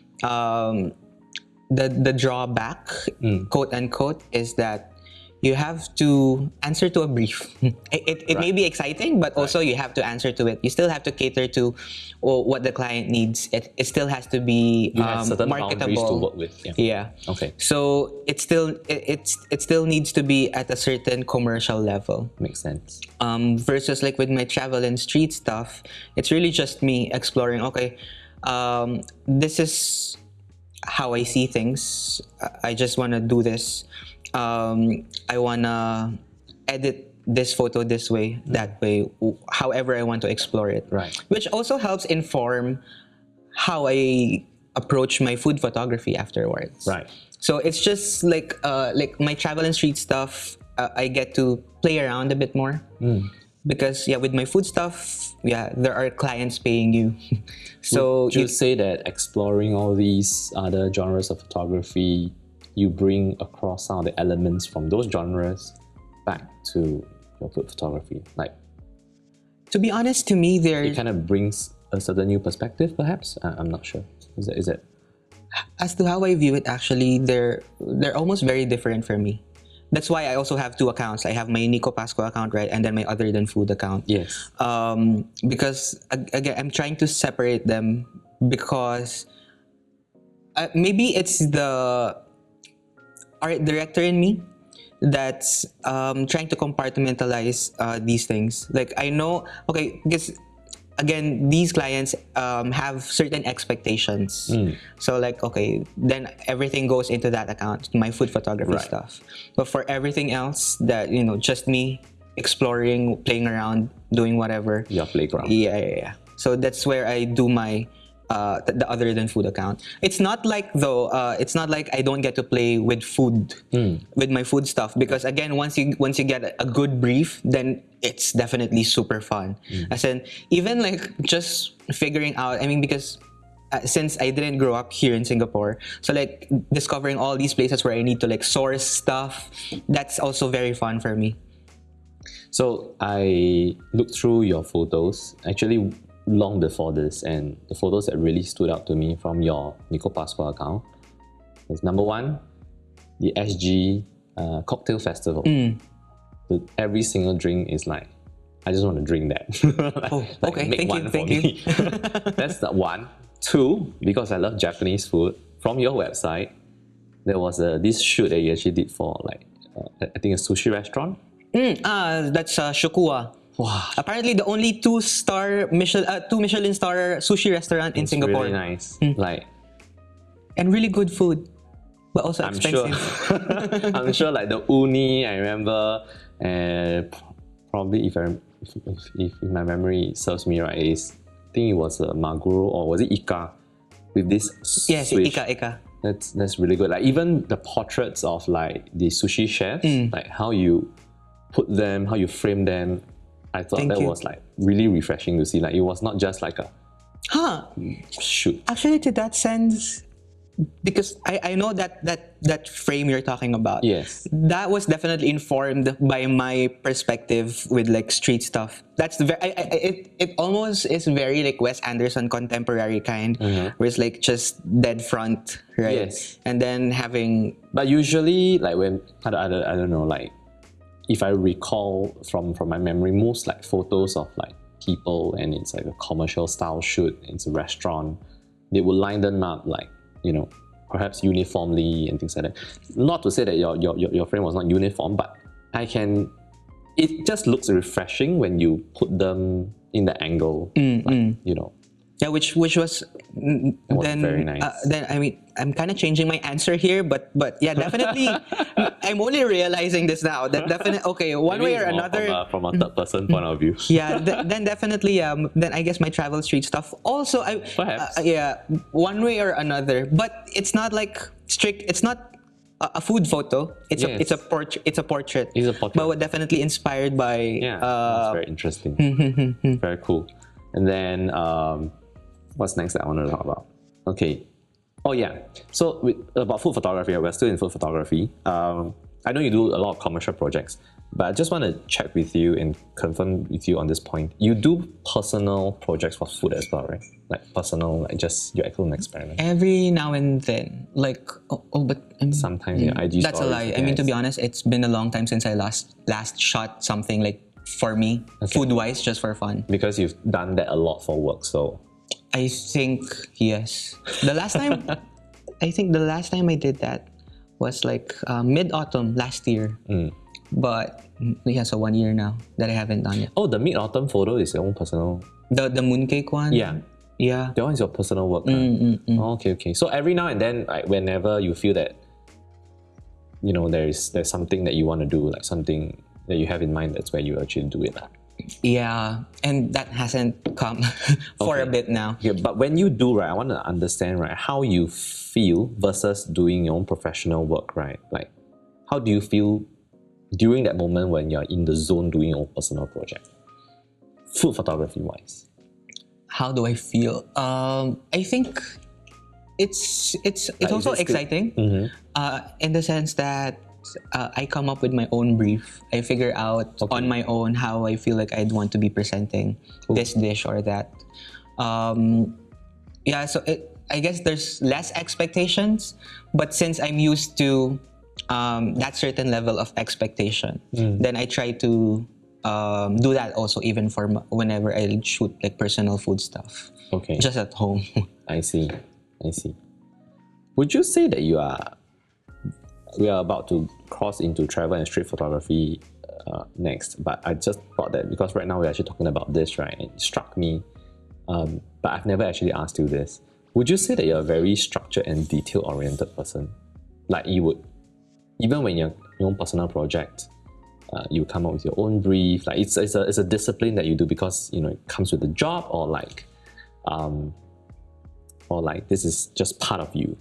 um, the the drawback, mm. quote unquote, is that you have to answer to a brief. It, it, it right. may be exciting, but also right. you have to answer to it. You still have to cater to oh, what the client needs. It, it still has to be you um, have certain marketable. Boundaries to work with. Yeah. yeah. Okay. So it still it, it's it still needs to be at a certain commercial level. Makes sense. Um, versus like with my travel and street stuff, it's really just me exploring. Okay, um, this is how I see things. I just want to do this. Um, I wanna edit this photo this way, mm. that way, however I want to explore it. Right. Which also helps inform how I approach my food photography afterwards. Right. So it's just like uh, like my travel and street stuff. Uh, I get to play around a bit more. Mm. Because yeah, with my food stuff, yeah, there are clients paying you. So would you it, say that exploring all these other genres of photography, you bring across some of the elements from those genres back to your food photography? Like, to be honest, to me, there it kind of brings a certain new perspective, perhaps. I, I'm not sure. Is that is it? As to how I view it, actually, they're they're almost very different for me. That's why I also have two accounts. I have my Nico Pasco account, right, and then my Other Than Food account. Yes. Um, because again, I'm trying to separate them because uh, maybe it's the art director in me that's um, trying to compartmentalize uh, these things. Like I know, okay, because again, these clients um, have certain expectations. Mm. So like, okay, then everything goes into that account, my food photography right. stuff. But for everything else that, you know, just me exploring, playing around, doing whatever. Your playground. Yeah, yeah, yeah. So that's where I do my Uh, the, the Other Than Food account. It's not like though. Uh, it's not like I don't get to play with food, mm. with my food stuff. Because again, once you once you get a, a good brief, then it's definitely super fun. Mm. As in, even like just figuring out. I mean, because uh, since I didn't grow up here in Singapore, so like discovering all these places where I need to like source stuff, that's also very fun for me. So I looked through your photos. Actually, long before this, and the photos that really stood out to me from your Nico Pasco account is number one, the S G uh, cocktail festival. Mm. So every single drink is like, I just want to drink that. like, oh, okay, like, thank you, thank you. That's the one. Two, because I love Japanese food, from your website, there was a, this shoot that you actually did for like, uh, I think a sushi restaurant. Mm, uh, that's uh, Shokua. Wow. Apparently, the only two-star Michelin, uh, two Michelin star sushi restaurant in it's Singapore. Really nice, mm. like, and really good food, but also I'm expensive. Sure. I'm sure, like the uni, I remember, and probably if I if, if, if my memory serves me right, is I think it was a maguro or was it ika with this yes, swish. ika ika. That's that's really good. Like even the portraits of like the sushi chefs, mm. like how you put them, how you frame them. I thought Thank that you. was like really refreshing to see. Like it was not just like a Huh. shoot. Actually, to that sense, because I, I know that, that that frame you're talking about. Yes. That was definitely informed by my perspective with like street stuff. That's the very, I, I, it it almost is very like Wes Anderson contemporary kind, where it's like just dead front, right? Yes. And then having But usually, like when I don't, I don't, I don't know, like if I recall from from my memory, most like photos of like people and it's like a commercial style shoot, it's a restaurant, they will line them up like, you know, perhaps uniformly and things like that. Not to say that your your your, your frame was not uniform, but I can. It just looks refreshing when you put them in the angle, like, you know. yeah, which which was mm, was then very nice. uh, then I mean I'm kind of changing my answer here, but but yeah, definitely I'm only realizing this now. That definitely okay, one Maybe way or it's more another. from a, from a third person point of view. Yeah, th- then definitely um then I guess my travel street stuff also I Perhaps. uh, yeah, one way or another, but it's not like strict, it's not a, a food photo, it's Yes. a it's a portrait it's a portrait It's a portrait. but definitely inspired by Yeah, uh, that's very interesting. Very cool. And then um, what's next that I want to talk about? Okay. Oh yeah. So with, about food photography, we're still in food photography. Um, I know you do a lot of commercial projects, but I just want to check with you and confirm with you on this point. You do personal projects for food as well, right? Like personal, like just your own experiment. every now and then, like oh, oh but um, Sometimes your I G that's a stories, lie. I mean, to yes. be honest, it's been a long time since I last last shot something like for me, food wise, just for fun. Because you've done that a lot for work, so I think yes. The last time, I think the last time I did that was like uh, mid autumn last year. Mm. But mm, yeah, so one year now that I haven't done it. oh, the mid autumn photo is your own personal. The the mooncake one. Yeah. Yeah. That one is your personal work. Mm, huh? mm, mm. Oh, okay, okay. So every now and then, like whenever you feel that, you know, there is there's something that you want to do, like something that you have in mind, that's where you actually do it. lah. Yeah, and that hasn't come for a Okay. bit now. Yeah, but when you do, right, I want to understand, right, how you feel versus doing your own professional work, right? Like, how do you feel during that moment when you're in the zone doing your own personal project, food photography wise? How do I feel? Um, I think it's it's it's Like, also is it still- exciting, Mhm. uh, in the sense that uh, I come up with my own brief. I figure out Okay. on my own how I feel like I'd want to be presenting this dish or that. Um, yeah, so it, I guess there's less expectations, but since I'm used to um, that certain level of expectation, then I try to um, do that also even for m- whenever I shoot like personal food stuff, Okay. just at home. I see. I see. Would you say that you are, we are about to cross into travel and street photography uh, next, but I just thought that because right now we're actually talking about this, right? It struck me, um, but I've never actually asked you this. Would you say that you're a very structured and detail-oriented person? Like you would, even when you're your own personal project, uh, you come up with your own brief. Like it's it's a it's a discipline that you do because you know it comes with the job, or like, um, or like this is just part of you.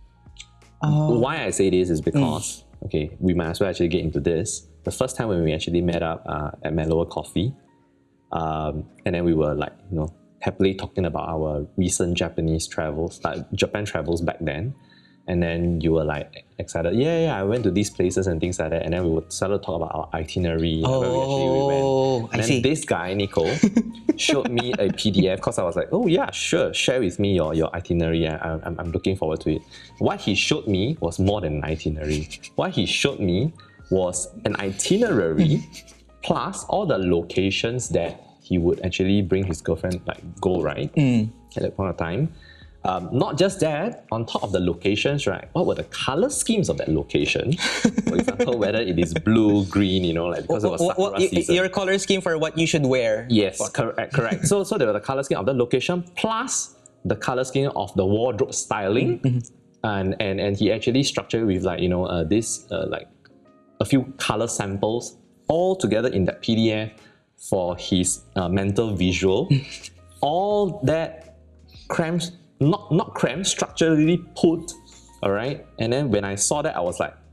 Oh. Why I say this is because, okay, we might as well actually get into this. The first time when we actually met up uh, at Mellower Coffee, um, and then we were like, you know, happily talking about our recent Japanese travels, like Japan travels back then. And then you were like excited, yeah, yeah, I went to these places and things like that. And then we would start to talk about our itinerary, like, where we actually we went. Oh, I And see. then this guy, Nico, showed me a P D F because I was like, oh yeah, sure, share with me your, your itinerary. I, I'm, I'm looking forward to it. What he showed me was more than an itinerary. What he showed me was an itinerary plus all the locations that he would actually bring his girlfriend, like go, right? At that point of time. Um, not just that, on top of the locations, right, what were the color schemes of that location? For example, whether it is blue, green, you know, like because it was What- Sakura what- y- season. your color scheme for what you should wear. Yes, correct, correct. So, so there were the color scheme of the location plus the color scheme of the wardrobe styling, and and and he actually structured with like you know uh, this uh, like a few color samples all together in that P D F for his uh, mental visual. All that crammed, not not crammed, structurally put. All right, and then when I saw that, I was like,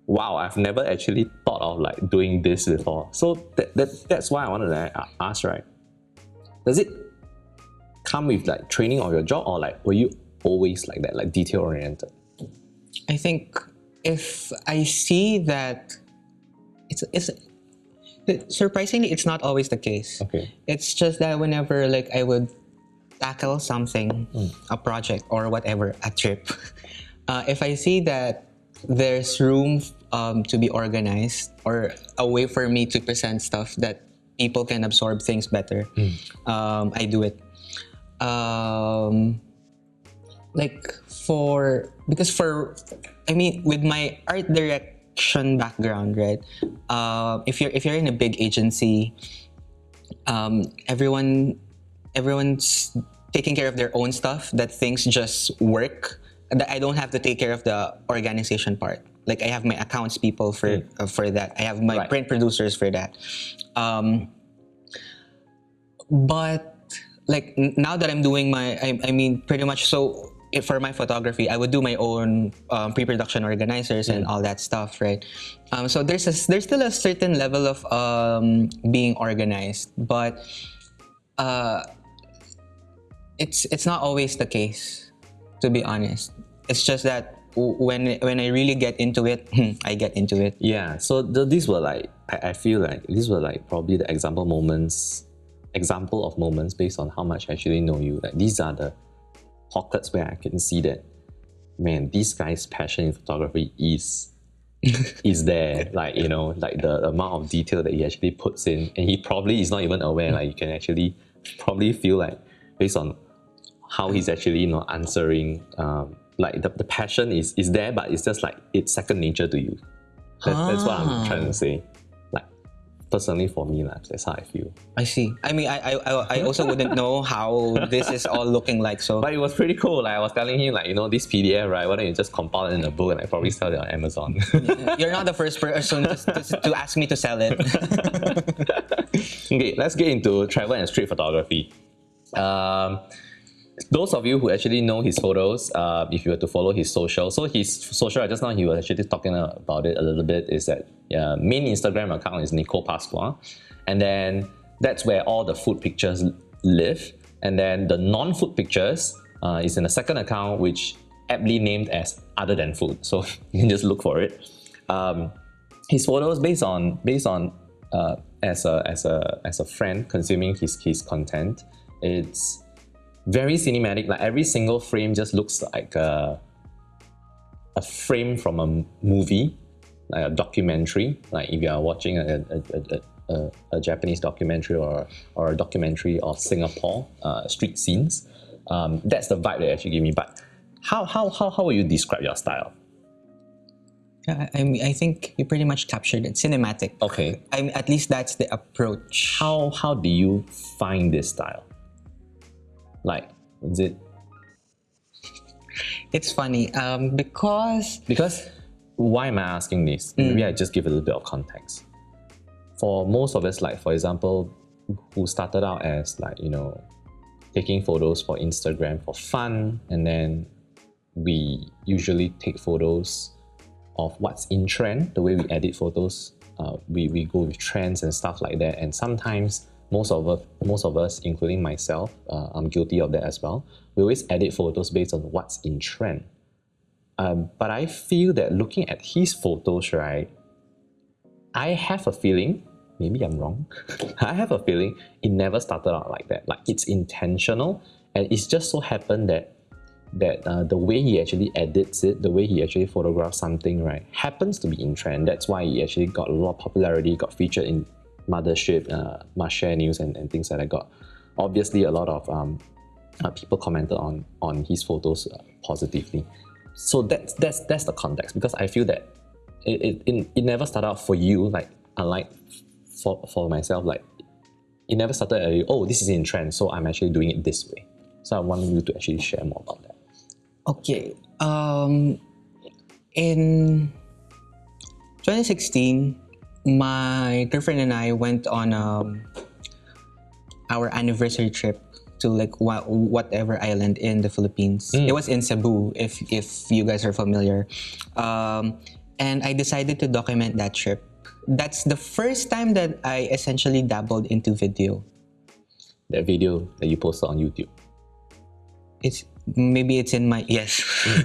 wow, I've never actually thought of like doing this before. So that, that that's why I wanted to ask, right? Does it come with like training of your job, or like were you always like that, like detail oriented? I think if I see that it's it's surprisingly it's not always the case. Okay. It's just that whenever like I would tackle something, mm. a project or whatever, a trip, uh, if I see that there's room um, to be organized or a way for me to present stuff that people can absorb things better, mm. um, I do it. Um, like for because for I mean with my art direction background, right? Uh, if you're if you're in a big agency, um, everyone everyone's taking care of their own stuff. That things just work. That I don't have to take care of the organization part. Like I have my accounts people for mm. uh, for that. I have my right. print producers for that. Um, but like now that I'm doing my, I, I mean, pretty much so if for my photography, I would do my own um, pre-production organizers mm. and all that stuff, right? Um, so there's a, there's still a certain level of um, being organized, but uh, it's it's not always the case, to be honest. It's just that when when I really get into it, I get into it. Yeah. So the, these were like, I, I feel like these were like probably the example moments. Example of moments based on how much I actually know you. Like these are the pockets where I can see that, man, this guy's passion in photography is is there. Like, you know, like the amount of detail that he actually puts in, and he probably is not even aware. Like you can actually probably feel like based on how he's actually, you know, answering. Um, like the, the passion is is there, but it's just like it's second nature to you. That, ah. That's what I'm trying to say. Personally, for me, that's how I feel. I see. I mean, I I, I also wouldn't know how this is all looking like. So, but it was pretty cool. Like I was telling him, like, you know, this P D F, right? Why don't you just compile it in a book and I probably sell it on Amazon? You're not the first person to, to, to ask me to sell it. Okay, let's get into travel and street photography. Um, Those of you who actually know his photos, uh, if you were to follow his social, so his social, just now he was actually talking about it a little bit, is that uh, main Instagram account is Nicole Pasqua, and then that's where all the food pictures live, and then the non-food pictures uh, is in a second account which aptly named as Other Than Food, so you can just look for it. Um, his photos based on based on uh, as a as a as a friend consuming his his content, it's very cinematic. Like every single frame just looks like a, a frame from a movie, like a documentary. Like if you are watching a, a, a, a, a Japanese documentary or, or a documentary of Singapore uh, street scenes, um, that's the vibe they actually give me. But how, how, how, how would you describe your style? Yeah, I mean, I think you pretty much captured it. Cinematic. Okay. I mean, at least that's the approach. How, how do you find this style? Like, is it? It's funny um, because... Because, why am I asking this? Mm. Maybe I just give a little bit of context. For most of us, like, for example, who started out as, like, you know, taking photos for Instagram for fun, and then we usually take photos of what's in trend, the way we edit photos. Uh, we, we go with trends and stuff like that, and sometimes Most of us, most of us, including myself, uh, I'm guilty of that as well. We always edit photos based on what's in trend. Um, but I feel that looking at his photos, right, I have a feeling, maybe I'm wrong, I have a feeling it never started out like that. Like it's intentional, and it's just so happened that that uh, the way he actually edits it, the way he actually photographs something, right, happens to be in trend. That's why he actually got a lot of popularity, got featured in Mothership, uh, Must Share News, and, and things like that. Got obviously a lot of um, uh, people commented on on his photos uh, positively. So that's that's that's the context, because I feel that it it, it, it never started out for you, like unlike for for myself, like it never started at you, oh, this is in trend, so I'm actually doing it this way. So I want you to actually share more about that. Okay. Um, in twenty sixteen, my girlfriend and I went on um, our anniversary trip to like wha- whatever island in the Philippines. Mm. It was in Cebu, if if you guys are familiar. Um, and I decided to document that trip. That's the first time that I essentially dabbled into video. That video that you posted on YouTube. It's maybe it's in my yes.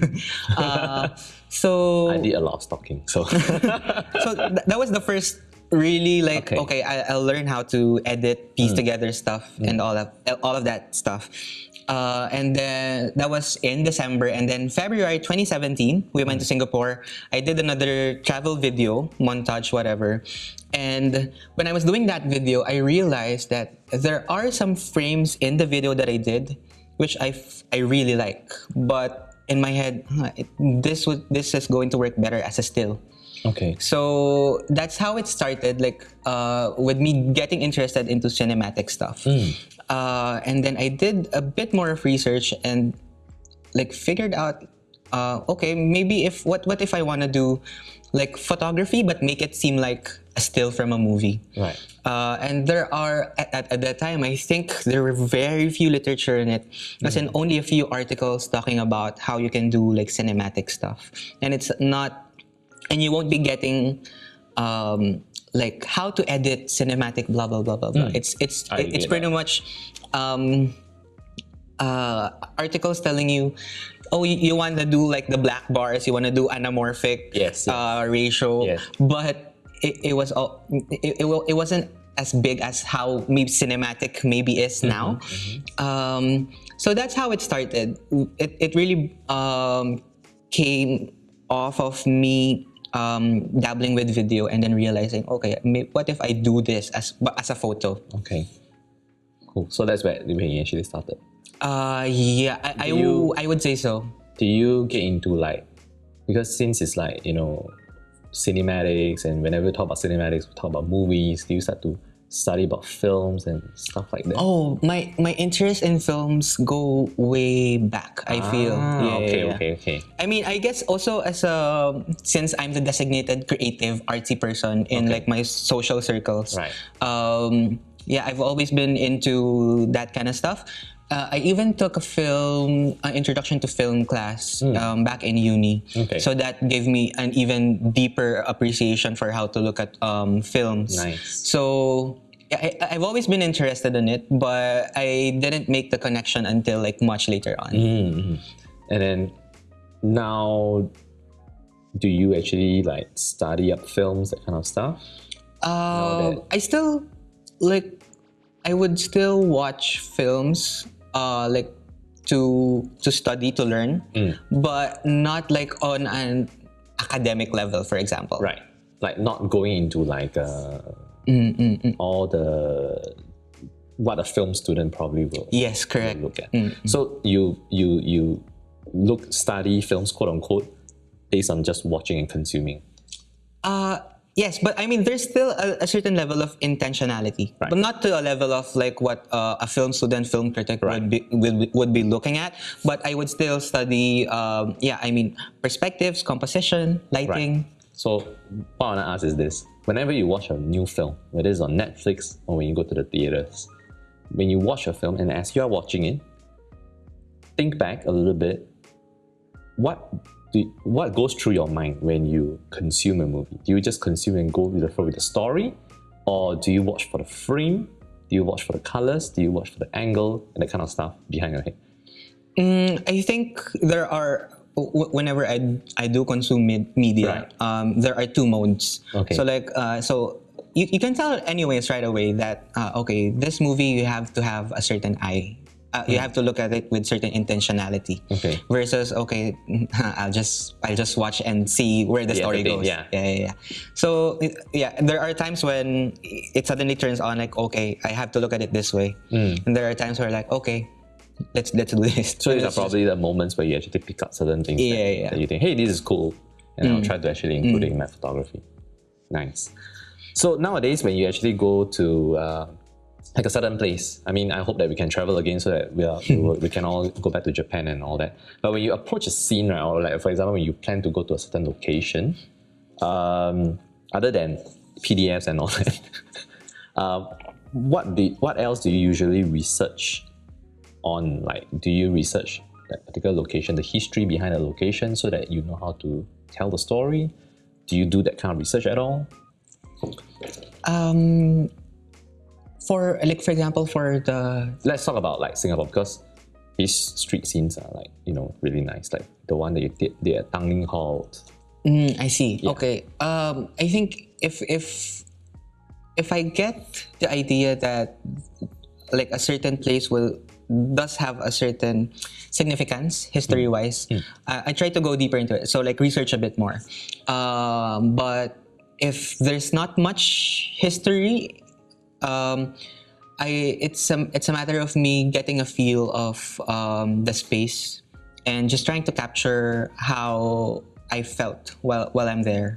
uh, so I did a lot of stalking, so so th- that was the first really like Okay. okay, I, I'll learn how to edit, piece together stuff, and all of all of that stuff. Uh, and then that was in December, and then February twenty seventeen we went to Singapore. I did another travel video montage, whatever. And when I was doing that video, I realized that there are some frames in the video that I did which I, f- I really like, but in my head, huh, it, this would this is going to work better as a still. okay. So that's how it started, like uh, with me getting interested into cinematic stuff. Uh, and then I did a bit more of research and like figured out, uh, okay, maybe if what what if I want to do like photography but make it seem like a still from a movie. Right. Uh, and there are at, at, at that time, I think there were very few literature in it, as in only a few articles talking about how you can do like cinematic stuff, and it's not, and you won't be getting um, like how to edit cinematic blah blah blah blah blah. It's it's I it's get pretty that. much um, uh, articles telling you, oh, you, you want to do like the black bars, you want to do anamorphic Yes, yes. Uh, ratio, Yes. but it, it was all it, it, wa- it wasn't as big as how maybe cinematic maybe is now. Um, so that's how it started. It, it really um, came off of me um, dabbling with video and then realizing, okay, may, what if I do this as as a photo? Okay. Cool. So that's where when you actually started. Uh, yeah, I, I, Do you- w- I would say so. Do you get into like, because since it's like, you know, cinematics, and whenever we talk about cinematics, we talk about movies, do you start to study about films and stuff like that? Oh, my my interest in films go way back, I feel. Ah, Yeah, okay, yeah, yeah. okay, okay. I mean, I guess also as a, since I'm the designated creative artsy person in Okay. like my social circles. Right. Um, yeah, I've always been into that kind of stuff. Uh, I even took a film, an introduction to film class um, back in uni. Hmm. Okay. So that gave me an even deeper appreciation for how to look at um, films. Nice. So yeah, I, I've always been interested in it, but I didn't make the connection until like much later on. Mm-hmm. And then now, do you actually like study up films, that kind of stuff? Uh, that- I still like. I would still watch films, uh, like to to study to learn, Mm. but not like on an academic level, for example. Right. Like not going into like uh, all the what a film student probably will Yes, will correct. look at. So you you you look study films, quote unquote, based on just watching and consuming. Uh, yes, but I mean, there's still a, a certain level of intentionality, Right. but not to a level of like what uh, a film student, film critic Right. would be would, would be looking at. But I would still study. Um, yeah, I mean, perspectives, composition, lighting. So what I want to ask is this: whenever you watch a new film, whether it's on Netflix or when you go to the theaters, when you watch a film and as you are watching it, think back a little bit. What do, what goes through your mind when you consume a movie? Do you just consume and go with the flow with the story, or do you watch for the frame? Do you watch for the colors? Do you watch for the angle and that kind of stuff behind your head? Mm, I think there are. w- Whenever I I do consume med- media, Right. um, there are two modes. Okay. So like, uh, so you, you can tell anyways right away that uh, okay, this movie you have to have a certain eye. Uh, you have to look at it with certain intentionality. Okay. Versus okay, I'll just I'll just watch and see where the Yeah, story the thing, goes. yeah. yeah, yeah, yeah. So it- yeah, there are times when it suddenly turns on like okay, I have to look at it this way, and there are times where like okay, let's let's do this. Hmm. So these are Let's just- probably the moments where you actually pick up certain things Yeah, that, yeah. that you think, hey, this is cool, and I'll try to actually include it in my photography. Nice. So nowadays, when you actually go to uh, like a certain place, I mean, I hope that we can travel again so that we are we, will- we can all go back to Japan and all that. But when you approach a scene, right, or like for example, when you plan to go to a certain location, um, other than P D Fs and all that, um, what do what else do you usually research on? Like, do you research that particular location, the history behind the location, so that you know how to tell the story, do you do that kind of research at all? Um, for like for example, for the Let's talk about like Singapore, because these street scenes are like, you know, really nice. Like the one that you did there at Tanglin Hall. mm, I see. Okay. Um, I think if if if I get the idea that like a certain place will does have a certain significance history wise, Mm. uh, I try to go deeper into it. So like research a bit more. Um, but if there's not much history, um, I it's a, it's a matter of me getting a feel of um, the space and just trying to capture how I felt while while I'm there.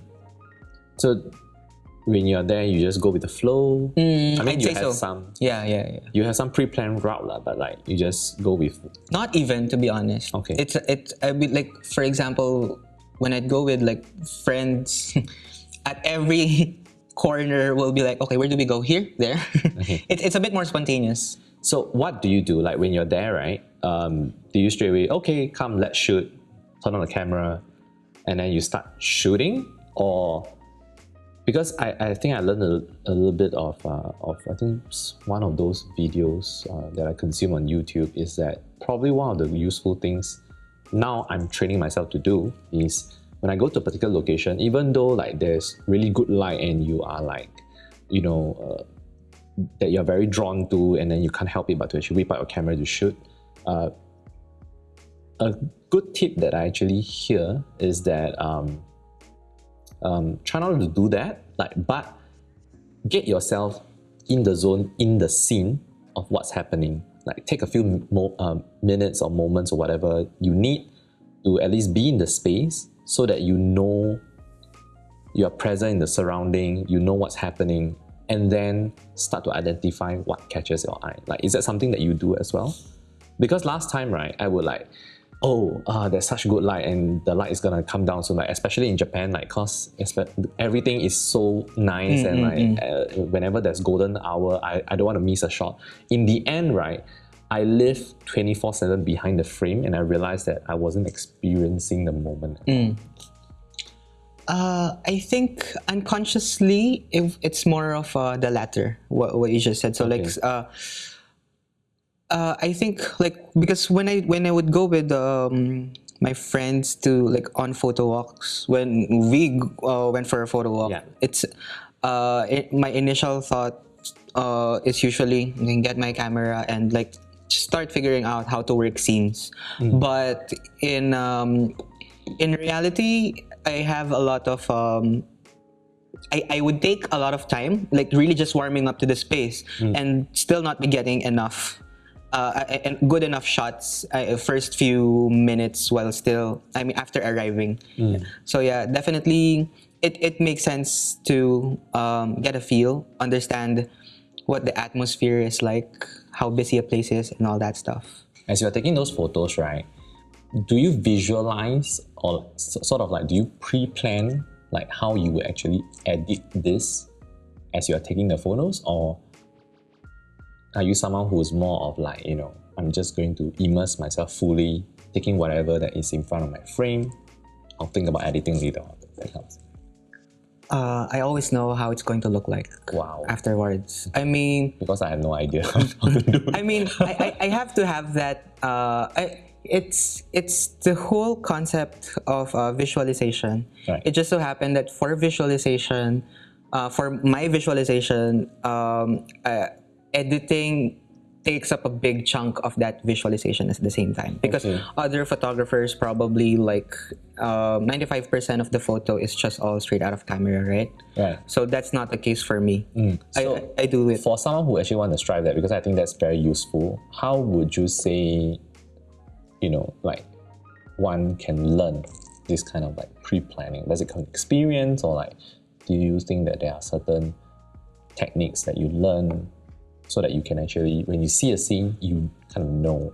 So when you're there, you just go with the flow. I mean, I'd you say have so. some Yeah, yeah, yeah. you have some pre-planned route, lah, but like you just go with. Not even, to be honest. Okay. It's it's a bit like, for example, when I'd go with like friends, at every corner will be like, okay, where do we go? Here, there. it's it's a bit more spontaneous. So what do you do? Like when you're there, right? Um, do you straight away, okay, come, let's shoot, turn on the camera, and then you start shooting? Or because I, I think I learned a, a little bit of, uh, of I think one of those videos uh, that I consume on YouTube is that probably one of the useful things now I'm training myself to do is when I go to a particular location, even though like there's really good light and you are like, you know, uh, that you're very drawn to, and then you can't help it but to actually whip out your camera to shoot. Uh, a good tip that I actually hear is that um, um, try not to do that, like, but get yourself in the zone, in the scene of what's happening. Like take a few mo um, minutes or moments or whatever you need to at least be in the space so that you know you're present in the surrounding, you know what's happening, and then start to identify what catches your eye. Like, is that something that you do as well? Because last time, right, I would like, oh, uh, there's such good light and the light is gonna come down. So like, especially in Japan, like, cause everything is so nice mm, and like, mm, uh, whenever there's golden hour, I, I don't want to miss a shot. In the end, right, I live twenty-four seven behind the frame and I realized that I wasn't experiencing the moment. Mm. Uh, I think unconsciously, if it's more of uh, the latter, what, what you just said. So okay. like, uh, uh, I think like because when I when I would go with um, my friends to like on photo walks, when we uh, went for a photo walk, yeah. it's uh, it, my initial thought uh, is usually I can get my camera and like start figuring out how to work scenes. Mm. But in um, in reality, I have a lot of um, I, I would take a lot of time, like really just warming up to the space, mm. and still not be getting enough uh, and good enough shots uh, first few minutes while still I mean after arriving. Mm. So yeah, definitely it, it makes sense to um, get a feel, understand what the atmosphere is like, how busy a place is, and all that stuff. As you're taking those photos, right, do you visualize or sort of like, do you pre-plan like how you will actually edit this as you're taking the photos? Or are you someone who's more of like, you know, I'm just going to immerse myself fully, taking whatever that is in front of my frame, I'll think about editing later on, that kind of thing? Uh, I always know how it's going to look like wow. afterwards. I mean... Because I have no idea how to do it. I mean, I, I, I have to have that... Uh, I, it's it's the whole concept of uh, visualization. Right. It just so happened that for visualization, uh, for my visualization, um, uh, editing takes up a big chunk of that visualization at the same time. Because okay. other photographers probably like uh, ninety-five percent of the photo is just all straight out of camera, right? Right. So that's not the case for me. Mm. So I, I, I do it. For someone who actually wants to strive that, because I think that's very useful, how would you say, you know, like one can learn this kind of like pre-planning? Does it come with experience, or like do you think that there are certain techniques that you learn so that you can actually, when you see a scene, you kind of know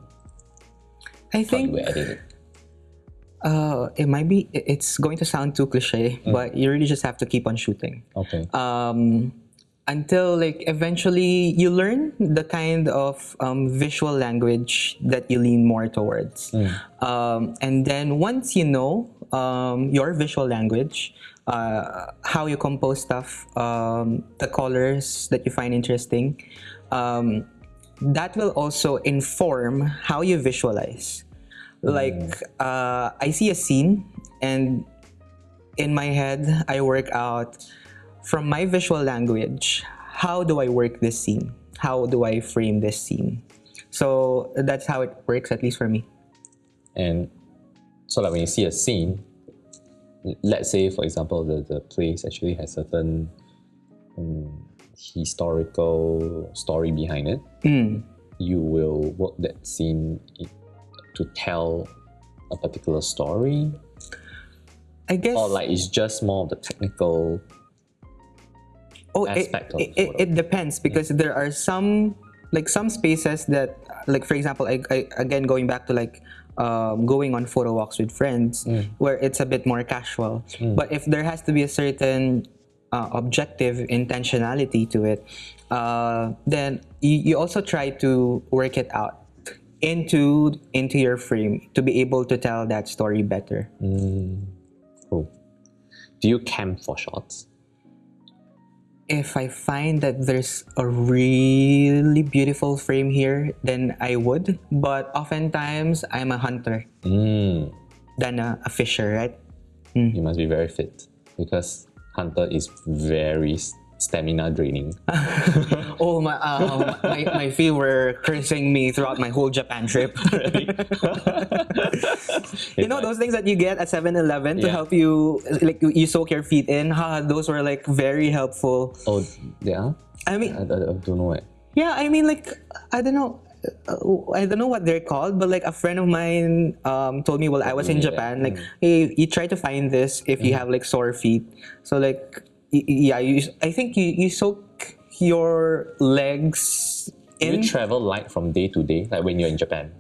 I think how you edit it? Uh, it might be, it's going to sound too cliche, mm. but you really just have to keep on shooting. Okay. Um, until like eventually you learn the kind of um, visual language that you lean more towards. Um, and then once you know um, your visual language, uh, how you compose stuff, um, the colors that you find interesting, um, that will also inform how you visualize. Like, uh, I see a scene, and in my head, I work out from my visual language, how do I work this scene? How do I frame this scene? So that's how it works, at least for me. And so like when you see a scene, l- let's say for example the, the place actually has certain um, historical story behind it, you will work that scene i- to tell a particular story, I guess. or like it's just more of the technical Oh, it, aspect of it, the it, photo. it depends because there are some like some spaces that like for example I, I again going back to like um, going on photo walks with friends where it's a bit more casual, but if there has to be a certain uh, objective intentionality to it, uh, then you, you also try to work it out into into your frame to be able to tell that story better. Cool. Do you camp for shots? If I find that there's a really beautiful frame here, then I would. But oftentimes, I'm a hunter Mm, than a, a fisher, right? you must be very fit because hunter is very s- stamina draining. Oh, my, um, my, my feet were cursing me throughout my whole Japan trip. You know those things that you get at seven eleven to Yeah. help you, like you you soak your feet in? Ha, those were like very helpful. Oh, yeah? I mean, I, I, I don't know it. yeah, I mean, like, I don't know. uh, I don't know what they're called, but like a friend of mine um, told me while I was in Yeah. Japan, like, hey, you try to find this if you have like sore feet. So like, y- yeah, you, I think you, you soak your legs Do in. you travel light from day to day, like when you're in Japan?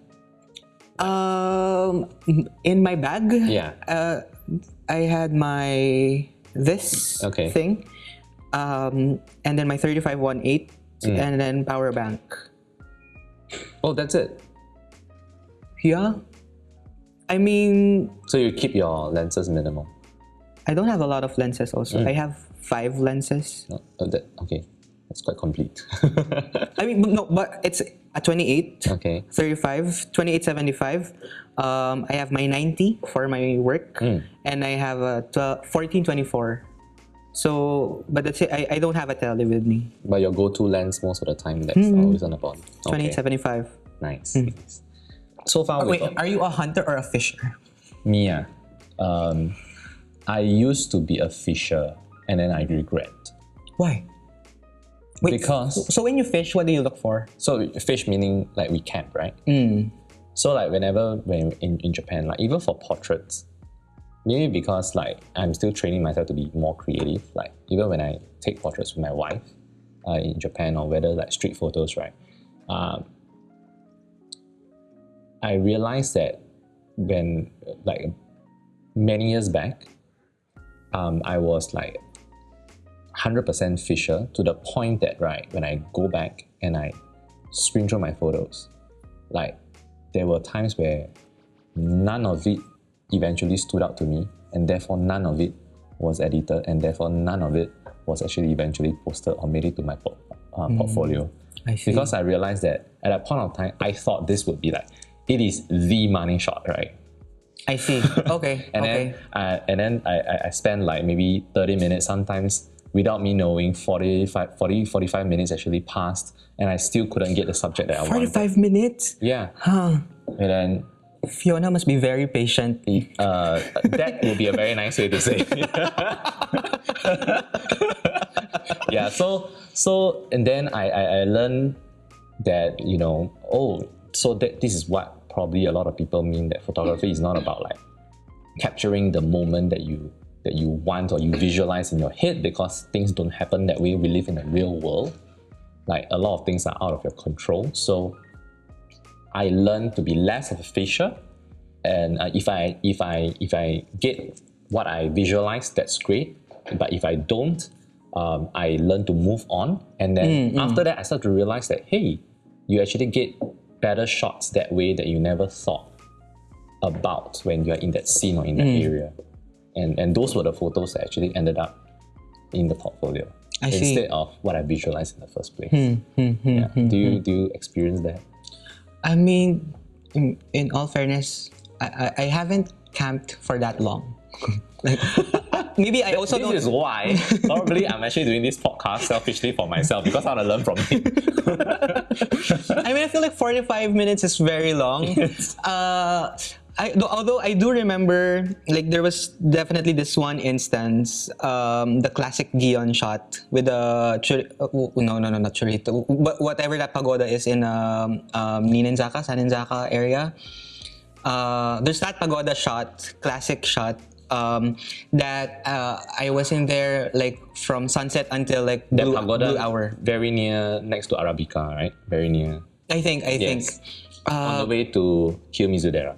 Um, in my bag, Yeah. uh, I had my this Okay. thing, um, and then my thirty-five one eight, Mm. and then power bank. Oh, that's it. Yeah, I mean, So you keep your lenses minimal. I don't have a lot of lenses. Also, Mm. I have five lenses. No, oh, that, okay, that's quite complete. I mean, but no, but it's a twenty-eight, Okay. thirty-five, twenty-eight seventy-five. Um, I have my ninety for my work, Mm. and I have a twelve, fourteen twenty-four. So, but that's it. I, I don't have a tele with me. But your go-to lens most of the time, that's always on the bottom. twenty-eight seventy-five. Nice. nice. So far, Oh, with wait, are you a hunter or a fisher? me, ah, um, I used to be a fisher, and then I regret. Why? Wait, Because- so when you fish, what do you look for? So fish meaning like we camp, right? Mm. So like whenever when in, in Japan, like even for portraits, maybe because like I'm still training myself to be more creative. Like even when I take portraits with my wife uh, in Japan, or whether like street photos, right? Um, I realized that when like many years back, um, I was like one hundred percent fisher to the point that right when I go back and I screen through my photos, like there were times where none of it eventually stood out to me, and therefore none of it was edited, and therefore none of it was actually eventually posted or made it to my por- uh, portfolio. I see. Because I realized that at that point of time, I thought this would be like, it is the money shot, right? I see. Okay. And okay. then, uh, and then I, I, I spent like maybe thirty minutes, sometimes without me knowing, forty-five, forty, forty-five minutes actually passed, and I still couldn't get the subject that I wanted. forty-five minutes? Yeah. Huh. And then Fiona must be very patient. uh, that would be a very nice way to say. Yeah. So so and then I, I I learned that, you know, oh, so that this is what probably a lot of people mean, that photography is not about like capturing the moment that you that you want or you visualize in your head, because things don't happen that way. We live in a real world. Like a lot of things are out of your control. So I learned to be less of a fisher, and uh, if I if I if I get what I visualize, that's great. But if I don't, um, I learned to move on. And then after that, I started to realize that, hey, you actually get better shots that way that you never thought about when you're in that scene or in that area. And, and those were the photos that actually ended up in the portfolio. I instead see. of what I visualized in the first place. Hmm, hmm, hmm, Yeah. hmm, Do you hmm. do you experience that? I mean, in, in all fairness, I, I, I haven't camped for that long. Like, maybe I also This don't. is why probably I'm actually doing this podcast selfishly for myself because I want to learn from it. I mean, I feel like forty-five minutes is very long. Uh, I, though- although I do remember, like there was definitely this one instance, um, the classic Gion shot with the chur- uh, no no no not churrito, but whatever that pagoda is in um, um, Ninenzaka, Saninzaka area. Uh, there's that pagoda shot, classic shot. Um, that uh, I was in there like from sunset until like That blue, pagoda blue hour. very near next to Arabica, right? Very near. I think I think. Yes. On the way to Kiyomizu-dera.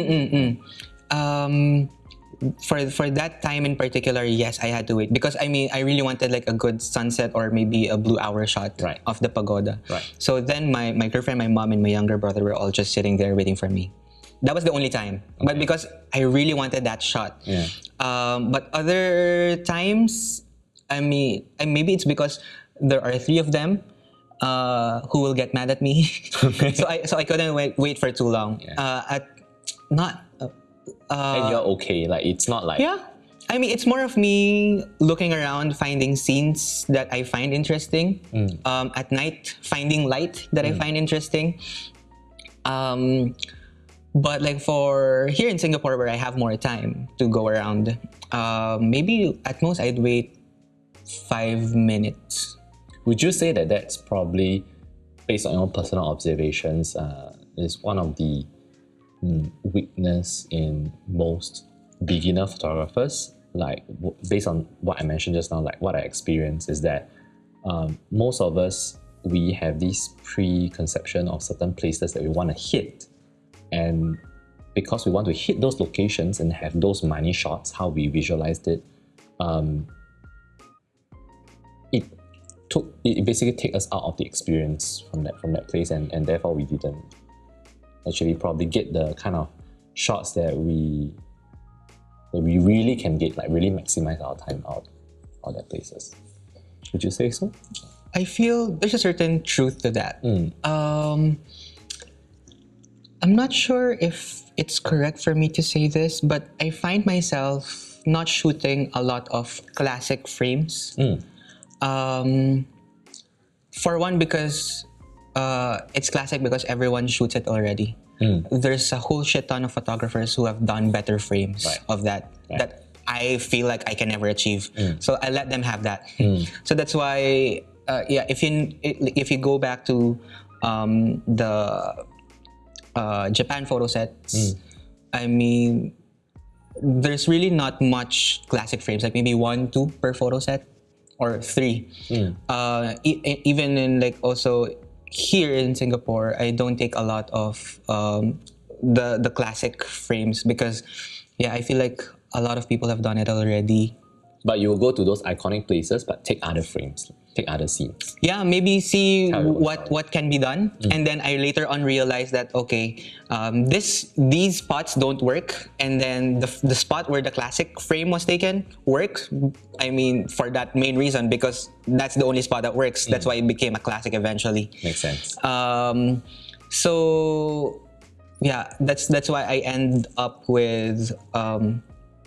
Um, for for that time in particular, yes, I had to wait because I mean I really wanted like a good sunset or maybe a blue hour shot Right. of the pagoda. Right. So then my my girlfriend, my mom, and my younger brother were all just sitting there waiting for me. That was the only time, but because I really wanted that shot. Yeah. Um, but other times, I mean, and maybe it's because there are three of them. Uh, who will get mad at me? so I so I couldn't wait wait for too long. Yeah. Uh, at not. Uh, And you're okay. Like it's not like yeah. I mean, it's more of me looking around, finding scenes that I find interesting. Um, at night, finding light that I find interesting. Um, but like for here in Singapore, where I have more time to go around, um, maybe at most I'd wait five minutes. Would you say that that's probably, based on your personal observations, uh, is one of the mm, weakness in most beginner photographers? Like w- based on what I mentioned just now, like what I experienced is that um, most of us, we have this preconception of certain places that we want to hit, and because we want to hit those locations and have those money shots, how we visualized it, um, it took it basically take us out of the experience from that from that place, and, and therefore we didn't actually probably get the kind of shots that we that we really can get, like really maximize our time out of that places. Would you say so? I feel there's a certain truth to that. Um, I'm not sure if it's correct for me to say this, but I find myself not shooting a lot of classic frames. Um, for one, because uh, it's classic because everyone shoots it already. There's a whole shit ton of photographers who have done better frames Right. of that Right. that I feel like I can never achieve. So I let them have that. So that's why, uh, yeah, if you if you go back to um, the uh, Japan photo sets, I mean, there's really not much classic frames. Like maybe one, two per photo set, or three. Uh, e- e- even in like also here in Singapore, I don't take a lot of um, the the classic frames because, yeah, I feel like a lot of people have done it already. But you will go to those iconic places, but take other frames, take other scenes. Yeah, maybe see Tell you what what can be done, and then I later on realized that okay, um, this these spots don't work, and then the the spot where the classic frame was taken works. I mean, for that main reason, because that's the only spot that works. That's why it became a classic eventually. Makes sense. Um, so yeah, that's that's why I end up with um,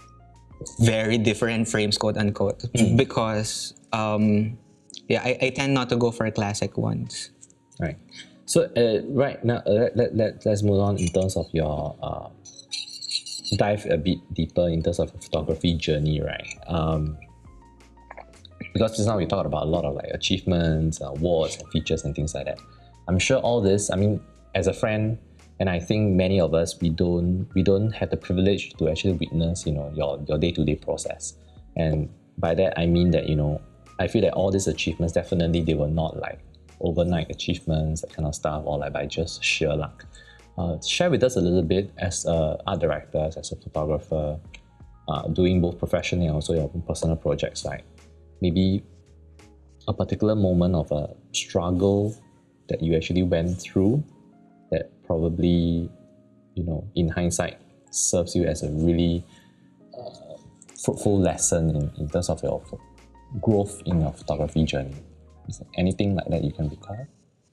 very different frames, quote unquote, because um, yeah, I, I tend not to go for classic ones. Right. So uh, right now, uh, let, let, let, let's move on in terms of your uh, dive a bit deeper in terms of your photography journey, right? Um, because just now we talked about a lot of like achievements, uh, awards, and features and things like that. I'm sure all this, I mean, as a friend, and I think many of us, we don't we don't have the privilege to actually witness, you know, your your day-to-day process. And by that I mean that, you know, I feel that all these achievements, definitely they were not like overnight achievements, that kind of stuff, or like by just sheer luck. Uh, share with us a little bit as a art director, as a photographer, uh, doing both professionally and also your own personal projects, like maybe a particular moment of a struggle that you actually went through that probably, you know, in hindsight, serves you as a really uh, fruitful lesson in, in terms of your growth in your photography journey? Is there anything like that you can recall?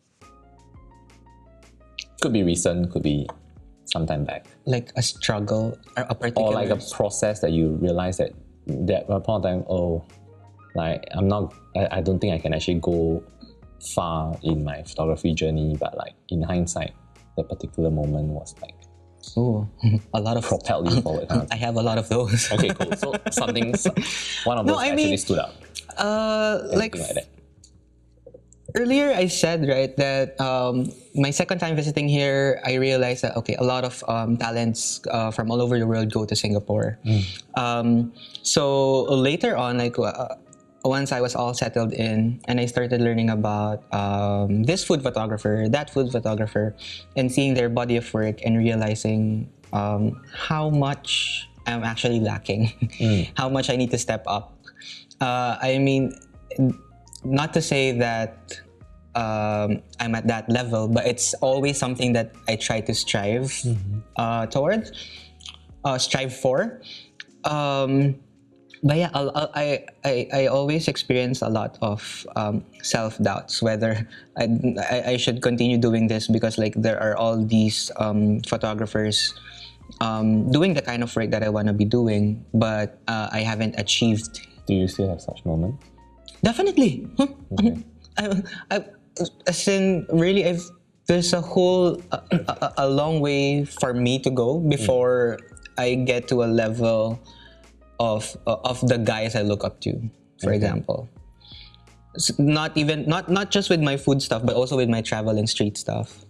Could be recent, could be some time back. Like a struggle or a particular... Or like a process that you realize that that at a point of time, oh, like I'm not, I, I don't think I can actually go far in my photography journey, but like in hindsight, that particular moment was like, oh, a lot of... propelled you forward. Kind of I have a lot of those. Okay, cool. So something, one of No, those I actually mean, stood out. Uh, like, Anything like that. earlier I said, right, that um, my second time visiting here, I realized that, okay, a lot of um, talents uh, from all over the world go to Singapore. Mm. Um, so later on, like uh, once I was all settled in and I started learning about um, this food photographer, that food photographer, and seeing their body of work and realizing um, how much I'm actually lacking, Mm. how much I need to step up. Uh, I mean, not to say that um, I'm at that level, but it's always something that I try to strive mm-hmm. uh, towards, uh, strive for. Um, but yeah, I'll, I'll, I, I I always experience a lot of um, self-doubts whether I, I, I should continue doing this, because like there are all these um, photographers um, doing the kind of work that I want to be doing, but uh, I haven't achieved. Do you still have such moments? Definitely. Okay. I, I, as in, really, I've, there's a whole, a, a, a long way for me to go before mm. I get to a level of of the guys I look up to, for okay. example. So not even, not, not just with my food stuff, but also with my travel and street stuff.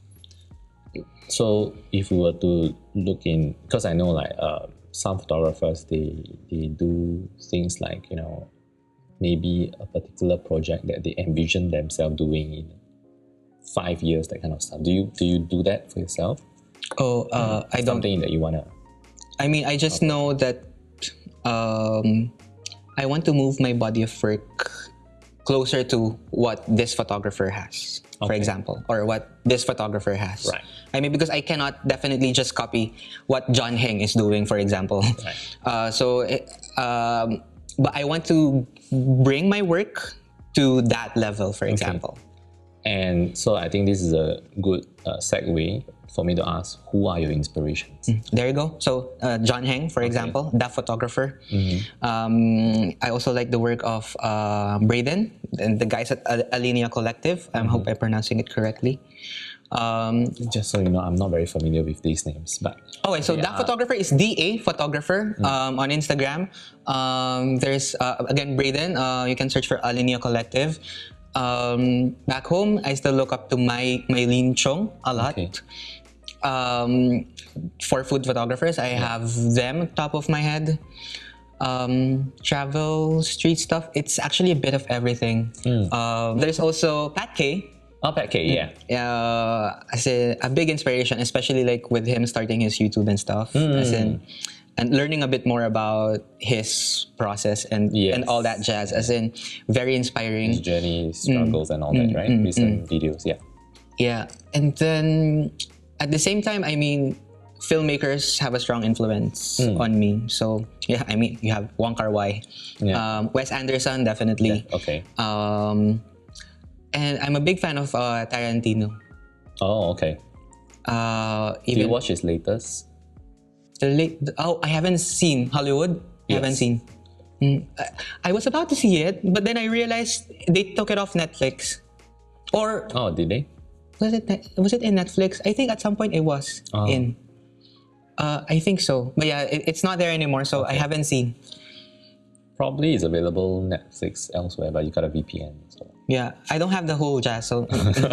So if we were to look in, because I know like uh, some photographers, they, they do things like, you know, maybe a particular project that they envision themselves doing in five years, that kind of stuff. Do you do you do that for yourself? Oh, uh, mm. I don't. Something that you wanna. I mean, I just okay. know that um, I want to move my body of work closer to what this photographer has, okay. for example, or what this photographer has. Right. I mean, because I cannot definitely just copy what John Heng is doing, for example. Right. Uh, so, um, but I want to bring my work to that level, for example. Okay. And so I think this is a good uh, segue for me to ask, who are your inspirations? Mm, there you go. So uh, John Heng, for okay. example, that photographer. Mm-hmm. Um, I also like the work of uh, Braden and the guys at Alinea Collective. I mm-hmm. hope I'm pronouncing it correctly. Um, Just so you know, I'm not very familiar with these names, but okay, so that are... photographer is D A Photographer mm. um, on Instagram. Um, there's uh, again Braden. Uh, you can search for Alinea Collective. Um, back home, I still look up to my Mylene Chong a lot. Okay. Um, for food photographers, I yeah. have them top of my head. Um, travel, street stuff. It's actually a bit of everything. Mm. Uh, there's also Pat K. Oh, Pat K, yeah. Uh, as a, a big inspiration, especially like with him starting his YouTube and stuff, mm. as in, and learning a bit more about his process and yes. and all that jazz. As in, very inspiring. His journey, his struggles, mm. and all mm. that, right? Mm. Recent mm. videos, yeah. Yeah, and then at the same time, I mean, filmmakers have a strong influence mm. on me. So yeah, I mean, you have Wong Kar-wai, yeah. um, Wes Anderson, definitely. Yeah. Okay. Um, And I'm a big fan of uh, Tarantino. Oh, okay. Uh, even, Do you watch his latest? The late, oh, I haven't seen Hollywood. I yes. haven't seen. Mm, I, I was about to see it, but then I realized they took it off Netflix. Or oh, did they? Was it was it in Netflix? I think at some point it was oh. in. Uh, I think so, but yeah, it, it's not there anymore, so okay. I haven't seen. Probably it's available Netflix elsewhere, but you got a V P N. So. Yeah, I don't have the whole jazz, so.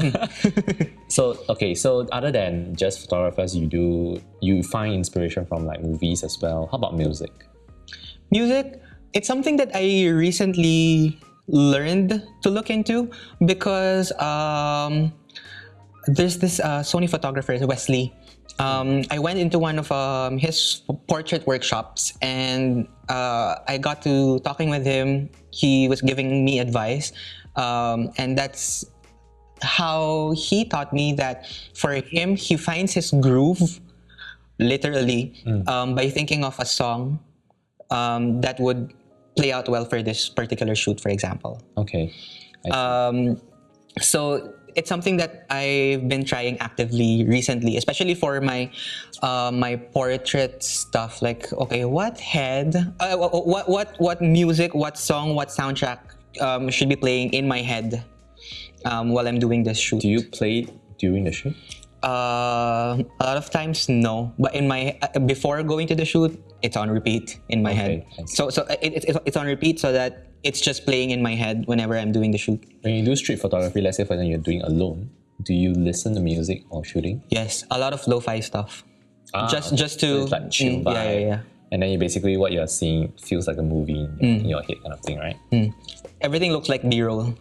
so okay, so other than just photographers, you do you find inspiration from like movies as well. How about music? Music, it's something that I recently learned to look into because um, there's this uh, Sony photographer, Wesley. Um, I went into one of um, his portrait workshops, and uh, I got to talking with him. He was giving me advice, um, and that's how he taught me that for him, he finds his groove literally um, by thinking of a song um, that would play out well for this particular shoot, for example. Okay. I see. Um, so it's something that I've been trying actively recently, especially for my uh, my portrait stuff. Like, okay, what head, uh, what what what music, what song, what soundtrack um, should be playing in my head um, while I'm doing this shoot? Do you play it during the shoot? Uh, a lot of times, no. But in my uh, before going to the shoot, it's on repeat in my Okay, head. I see. So so it, it's it's on repeat so that it's just playing in my head whenever I'm doing the shoot. When you do street photography, let's say for example you're doing alone, do you listen to music or shooting? Yes, a lot of lo-fi stuff. Ah, just okay. just to So it's like chill Mm, vibe. yeah, yeah, yeah. And then you basically what you're seeing feels like a movie in your, in your head kind of thing, right? Everything looks like B-roll.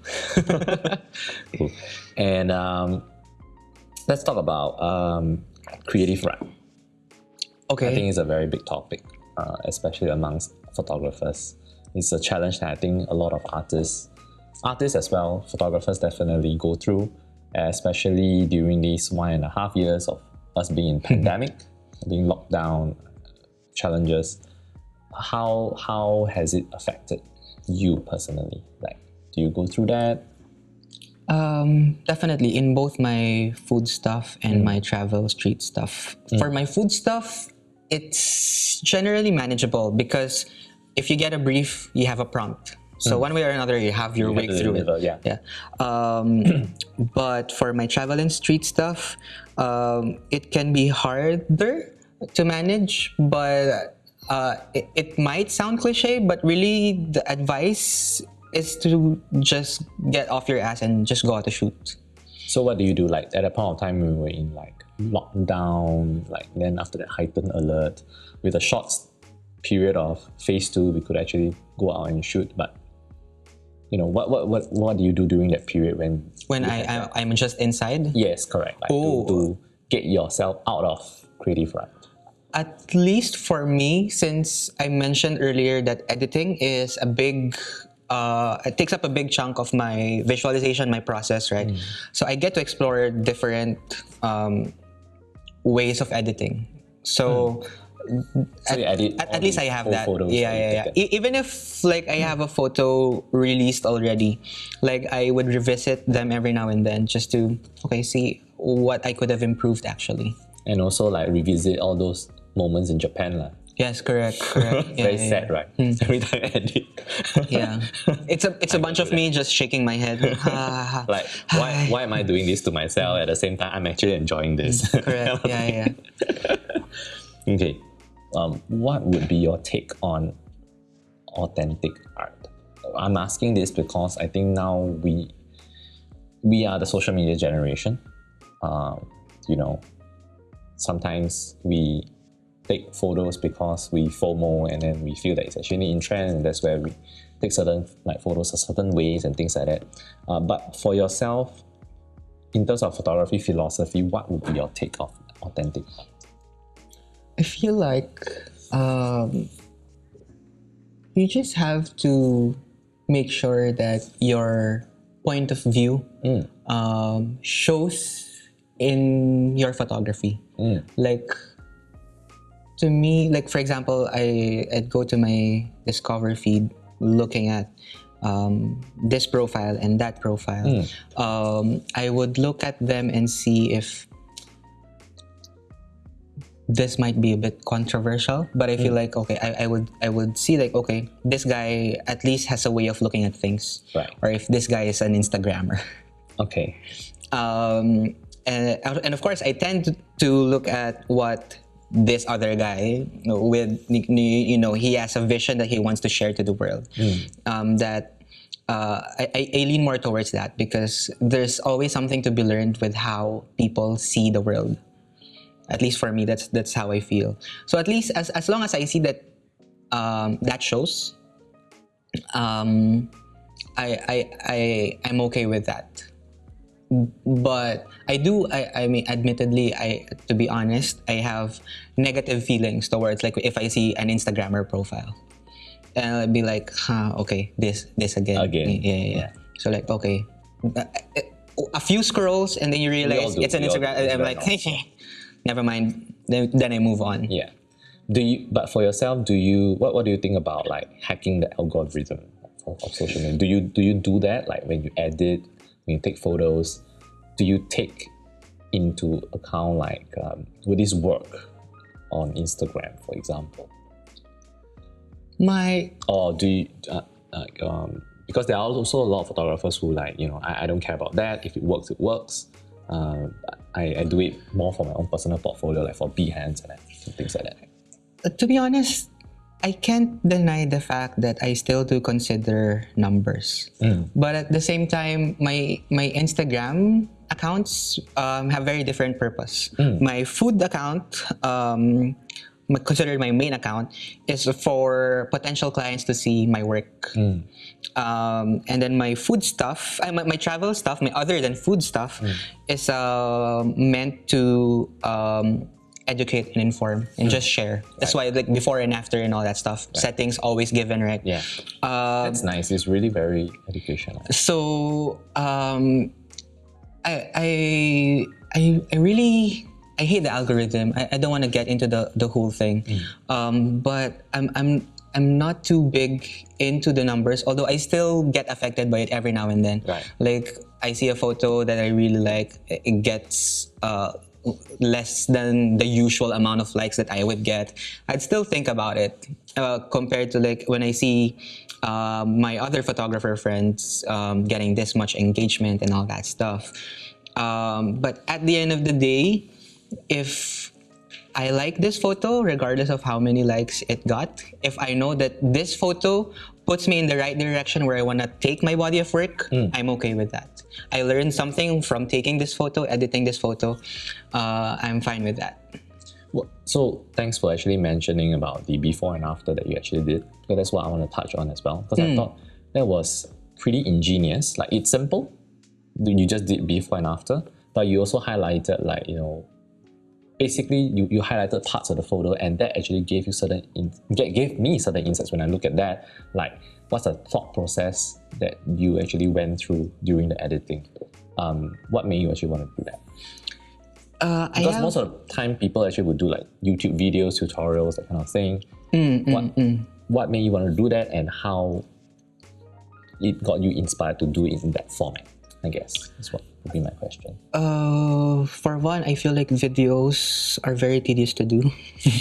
Cool. And um, let's talk about um, creative rap. Okay. I think it's a very big topic, uh, especially amongst photographers. It's a challenge that I think a lot of artists, artists as well, photographers definitely go through, especially during these one and a half years of us being in pandemic, being locked down, challenges. How how has it affected you personally? Like, do you go through that? Um, definitely in both my food stuff and my travel street stuff. For my food stuff, it's generally manageable because if you get a brief, you have a prompt. So one way or another, you have your You way have to through deliver, it. yeah. Yeah. Um, but for my travel and street stuff, um, it can be harder to manage, but uh, it, it might sound cliche, but really the advice is to just get off your ass and just go out to shoot. So what do you do? Like at a point of time, we were in like lockdown, like then after that heightened alert, with a short period of phase two, we could actually go out and shoot. But you know, what what what what do you do during that period when? When you I, had I that- I'm just inside, yes, correct. Like Oh. to, to get yourself out of creative rut. at least for me, since I mentioned earlier that editing is a big, uh, it takes up a big chunk of my visualization, my process, right? So I get to explore different um, ways of editing. So. So you edit At, all at least these I have old that. photos Yeah, that you yeah, yeah. take E- even if like I have a photo released already, like I would revisit them every now and then just to okay see what I could have improved actually. and also like revisit all those moments in Japan, lah. Yes, correct, correct. Yeah, Very yeah, sad, right? Every time I edit. Yeah, it's a it's a bunch of me just shaking my head. Ha, ha, ha. Like, why why am I doing this to myself? At the same time, I'm actually enjoying this. Correct. Yeah, yeah. Okay. Um, what would be your take on authentic art? I'm asking this because I think now we we are the social media generation. Um, you know, sometimes we take photos because we FOMO and then we feel that it's actually in trend, and that's where we take certain like photos of certain ways and things like that. Uh, but for yourself, in terms of photography philosophy, what would be your take of authentic art? I feel like um, you just have to make sure that your point of view um, shows in your photography. Like to me, like for example, I I'd go to my Discover feed looking at um, this profile and that profile. Um, I would look at them and see if this might be a bit controversial, but I feel like okay, I, I would I would see like okay, this guy at least has a way of looking at things, Right. or if this guy is an Instagrammer. Okay. Um, and and of course, I tend to look at what this other guy you know, with you know he has a vision that he wants to share to the world. Um, that uh, I, I I lean more towards that because there's always something to be learned with how people see the world. At least for me, that's that's how I feel. So at least as, as long as I see that um, that shows, um, I, I I I'm okay with that. but I do. I, I mean, admittedly, I to be honest, I have negative feelings towards like if I see an Instagrammer profile, and I'll be like, huh, okay, this this again, Again. yeah, yeah. yeah. So like, okay, a few scrolls, and then you realize do. it's an We all Instagram. do. It's I'm very like, hey, never mind. Then, then I move on. Yeah. Do you? But for yourself, do you? What What do you think about like hacking the algorithm of, of social media? Do you Do you do that? Like when you edit, when you take photos, do you take into account like um, would this work on Instagram, for example? My Or do you uh, like um, because there are also a lot of photographers who like you know I, I don't care about that. If it works, it works. Uh, I, I do it more for my own personal portfolio, like for Behance and things like that. Uh, to be honest, I can't deny the fact that I still do consider numbers. Mm. But at the same time, my my Instagram accounts um, have very different purpose. Mm. My food account, um, my- considered my main account, is for potential clients to see my work. Mm. Um, and then my food stuff, uh, my, my travel stuff, my other than food stuff, Mm. is uh, meant to um, educate and inform and just share. That's why like before and after and all that stuff. Settings always given, right? Yeah, Um, that's nice. It's really very educational. so um, I, I I I really I hate the algorithm. I, I don't want to get into the the whole thing, um, but I'm I'm I'm not too big into the numbers. Although I still get affected by it every now and then. Right. Like I see a photo that I really like, it gets uh, less than the usual amount of likes that I would get. I'd still think about it uh, compared to like when I see uh, my other photographer friends um, getting this much engagement and all that stuff. Um, but at the end of the day, if I like this photo, regardless of how many likes it got, if I know that this photo puts me in the right direction where I want to take my body of work, I'm okay with that. I learned something from taking this photo, editing this photo. Uh, I'm fine with that. Well, so thanks for actually mentioning about the before and after that you actually did, because that's what I want to touch on as well. Because I thought that was pretty ingenious. Like it's simple, you just did before and after, but you also highlighted like you know, basically you, you highlighted parts of the photo, and that actually gave you certain in, gave me certain insights when I look at that. Like what's the thought process that you actually went through during the editing? Um, what made you actually want to do that? Uh, I Because have, most of the time people actually would do like YouTube videos, tutorials, that kind of thing. Mm, mm, what, mm. what made you want to do that, and how it got you inspired to do it in that format? I guess that's what would be my question. Uh, for one, I feel like videos are very tedious to do.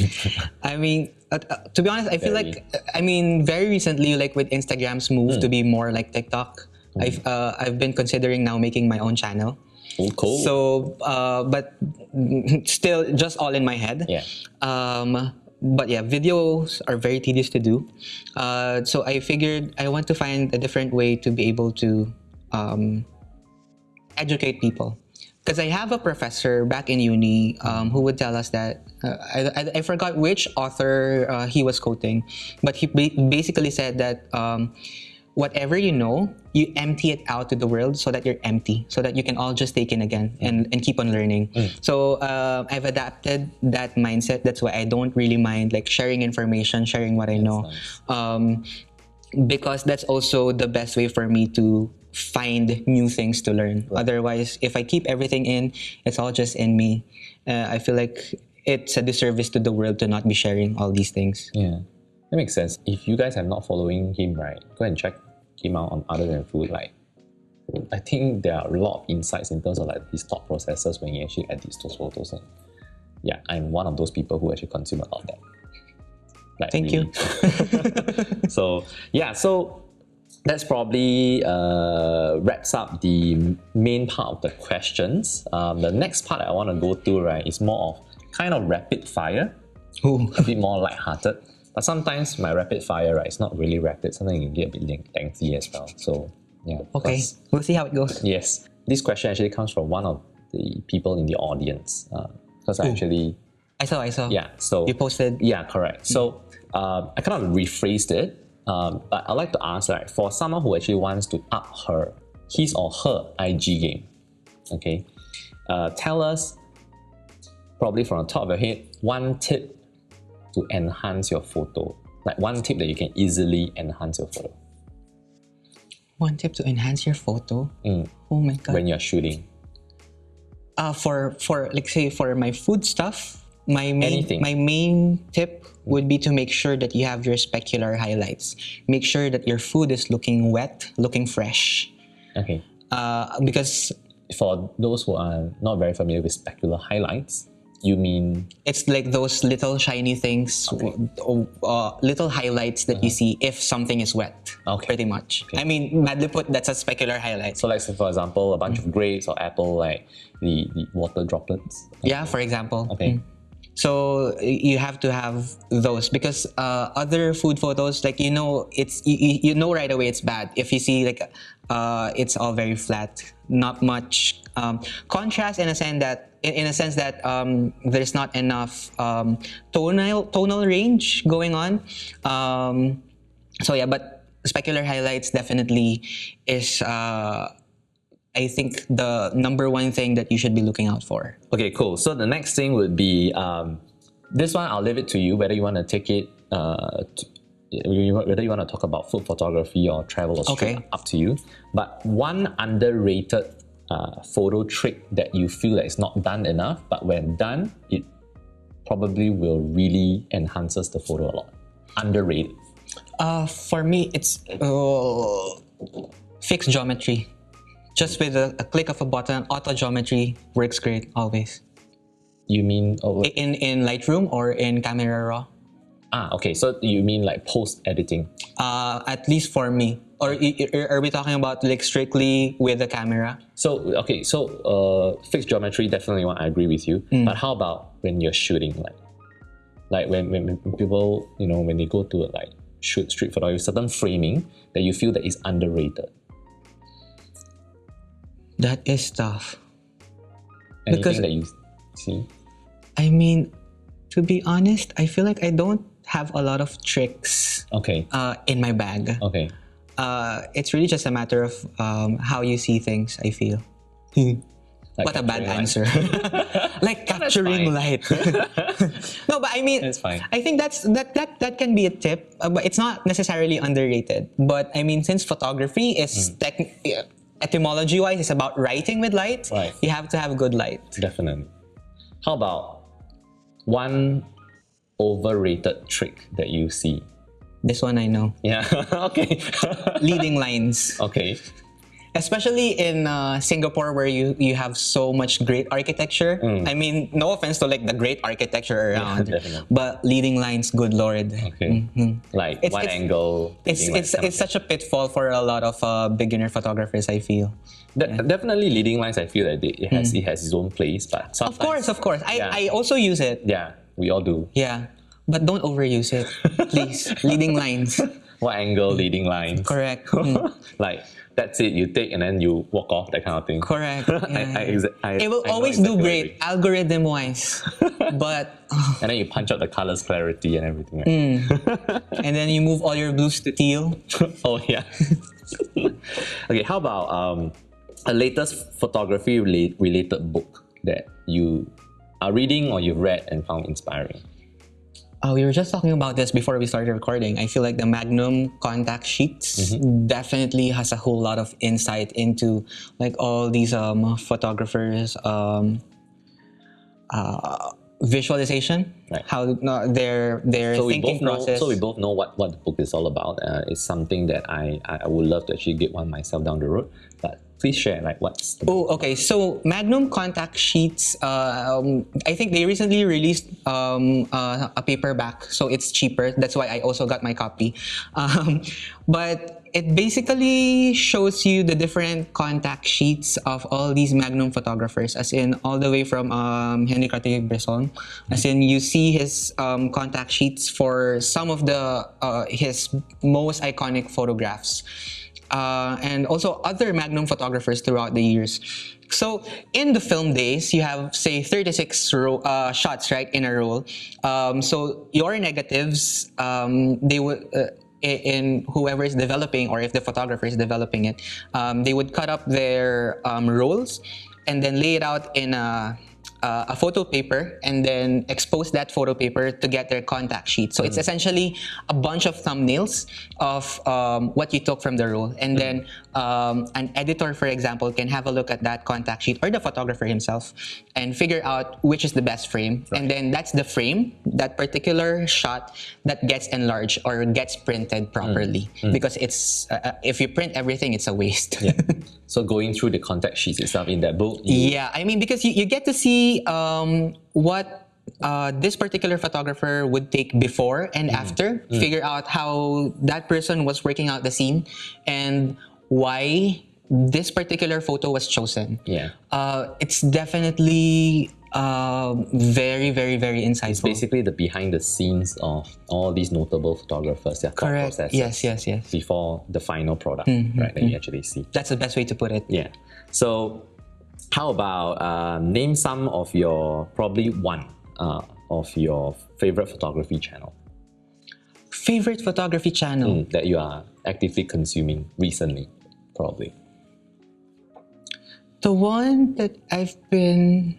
I mean, uh, uh, to be honest, I feel Very. like I mean very recently, like with Instagram's move to be more like TikTok, I've uh, I've been considering now making my own channel. Oh, cool. So, uh, but still, just all in my head. Yeah. Um, but yeah, videos are very tedious to do. Uh, so I figured I want to find a different way to be able to um, educate people. Because I have a professor back in uni um, who would tell us that, uh, I, I, I forgot which author uh, he was quoting, but he ba- basically said that um, whatever you know, you empty it out to the world so that you're empty, so that you can all just take in again and, and keep on learning. So uh, I've adapted that mindset. That's why I don't really mind like sharing information, sharing what I know. nice. Um, because that's also the best way for me to find new things to learn. Otherwise, if I keep everything in, it's all just in me. Uh, I feel like it's a disservice to the world to not be sharing all these things. Yeah, that makes sense. If you guys are not following him, right, go and check him out on Other Than Food. Like, I think there are a lot of insights in terms of like his thought processes when he actually edits those photos. And yeah, I'm one of those people who actually consume a lot of that. Like, Thank really. you. So yeah, so that's probably uh, wraps up the main part of the questions. Um, the next part I want to go to, right, is more of kind of rapid fire, Ooh. a bit more lighthearted. But sometimes my rapid fire, right, it's not really rapid. Sometimes it can get a bit lengthy as well. So yeah. Okay, because- we'll see how it goes. Yes, this question actually comes from one of the people in the audience. Because I actually, I saw, I saw. yeah. So You posted. yeah, correct. So um, I kind of rephrased it. Um, but I'd like to ask, like, for someone who actually wants to up her, his or her I G game, Okay, uh, tell us, probably from the top of your head, one tip to enhance your photo. Like one tip that you can easily enhance your photo. One tip to enhance your photo. Mm. Oh my god. When you're shooting. Uh, for for like say for my food stuff, my main Anything. my main tip would be to make sure that you have your specular highlights. Make sure that your food is looking wet, looking fresh. Okay. Uh, because For those who are not very familiar with specular highlights, you mean it's like those little shiny things, Okay. uh, little highlights that you see if something is wet. Okay. Pretty much. Okay. I mean, badly put, that's a specular highlight. so like, so for example, a bunch of grapes or apple, like the, the water droplets? Yeah, for example. Okay. Mm. So y- you have to have those because uh, other food photos, like you know, it's you, you you know right away it's bad if you see like uh, it's all very flat, not much um, contrast in a sense that in, in a sense that um, there's not enough um, tonal tonal range going on. Um, so yeah, but specular highlights definitely is. Uh, I think the number one thing that you should be looking out for. Okay, cool. So the next thing would be, um, this one I'll leave it to you, whether you want to take it, uh, to, whether you want to talk about food photography or travel or street, Okay. up to you. But one underrated uh, photo trick that you feel that is not done enough, but when done, it probably will really enhances the photo a lot. Underrated. Uh, for me, it's uh, fixed geometry. Just with a, a click of a button, auto geometry works great always. You mean, oh, I- In in Lightroom or in Camera Raw. ah, okay, so you mean like post-editing. Uh, at least for me. Or i- i- are we talking about like strictly with the camera? So, okay, so uh, fixed geometry, definitely one, I agree with you. But how about when you're shooting? Like, like when, when, when people, you know, when they go to like shoot street photography, certain framing that you feel that is underrated. That is tough. Anything Because- that you see? I mean, to be honest, I feel like I don't have a lot of tricks Okay, uh, in my bag. okay. Uh, it's really just a matter of um, how you see things, I feel. Like What a bad capturing light. answer. Like capturing fine. light. No, but I mean, That's fine. I think that's that that that can be a tip, uh, but it's not necessarily underrated. But I mean, since photography Hmm. is tech, etymology wise, it's about writing with light. Right. You have to have good light. Definitely. How about one overrated trick that you see? This one I know. Yeah, okay. Leading lines. Okay. Especially in uh, Singapore, where you, you have so much great architecture. I mean, no offense to like the great architecture around, definitely. but leading lines, good lord. Okay. Like It's- one it's- angle. It's leading it's lines, it's such a pitfall for a lot of uh, beginner photographers, I feel. De- Definitely leading lines, I feel that it it has it has its own place, but sometimes, Of course, of course. I, Yeah. I also use it. yeah, we all do. Yeah. But don't overuse it, please. Leading lines. What angle, leading lines. Correct. Mm, Like that's it. You take and then you walk off, that kind of thing. correct. I, Yeah. I, exa- I, It will I know always exactly do what you great, mean. algorithm wise. But, And then you punch out the colors, clarity, and everything. Right? Mm. and then you move all your blues to teal. Oh yeah. Okay. How about um, a latest photography rela- related book that you are reading or you've read and found inspiring? Oh, we were just talking about this before we started recording. I feel like the Magnum contact sheets definitely has a whole lot of insight into like all these um, photographers' um, uh, visualization, Right. how no, their their So we thinking both know. process. So we both know what, what the book is all about. Uh, it's something that I, I I would love to actually get one myself down the road. But please share like what's the Oh, okay. So Magnum contact sheets. Uh, um, I think they recently released um, uh, a paperback, so it's cheaper. That's why I also got my copy. Um, but it basically shows you the different contact sheets of all these Magnum photographers, as in all the way from um, Henri Cartier-Bresson. As in, you see his um, contact sheets for some of the uh, his most iconic photographs. Uh, and also other Magnum photographers throughout the years. So in the film days, you have say thirty-six ro- uh, shots right in a roll. Um, so your negatives, um, they would. Uh, i- in whoever is developing or if the photographer is developing it, um, they would cut up their um, rolls and then lay it out in a uh, a photo paper and then expose that photo paper to get their contact sheet. So mm. it's essentially a bunch of thumbnails of um, what you took from the roll. And mm. then um, an editor, for example, can have a look at that contact sheet, or the photographer himself, and figure out which is the best frame. Right. And then that's the frame, that particular shot, that gets enlarged or gets printed properly. Mm. Mm. Because it's uh, if you print everything, it's a waste. Yeah. So going through the contact sheets itself in that book? You... Yeah, I mean, because you, you get to see um, what uh, this particular photographer would take before and mm. after, mm. figure out how that person was working out the scene and why this particular photo was chosen. Yeah. Uh, it's definitely uh, very, very, very insightful. It's basically the behind the scenes of all these notable photographers, their thought Correct. processes. Yes, yes, yes. Before the final product, mm-hmm, right, that mm-hmm. you actually see. That's the best way to put it. Yeah. So how about uh, name some of your, probably one uh, of your favorite photography channel? Favorite photography channel? Mm, that you are actively consuming recently, probably. The one that I've been,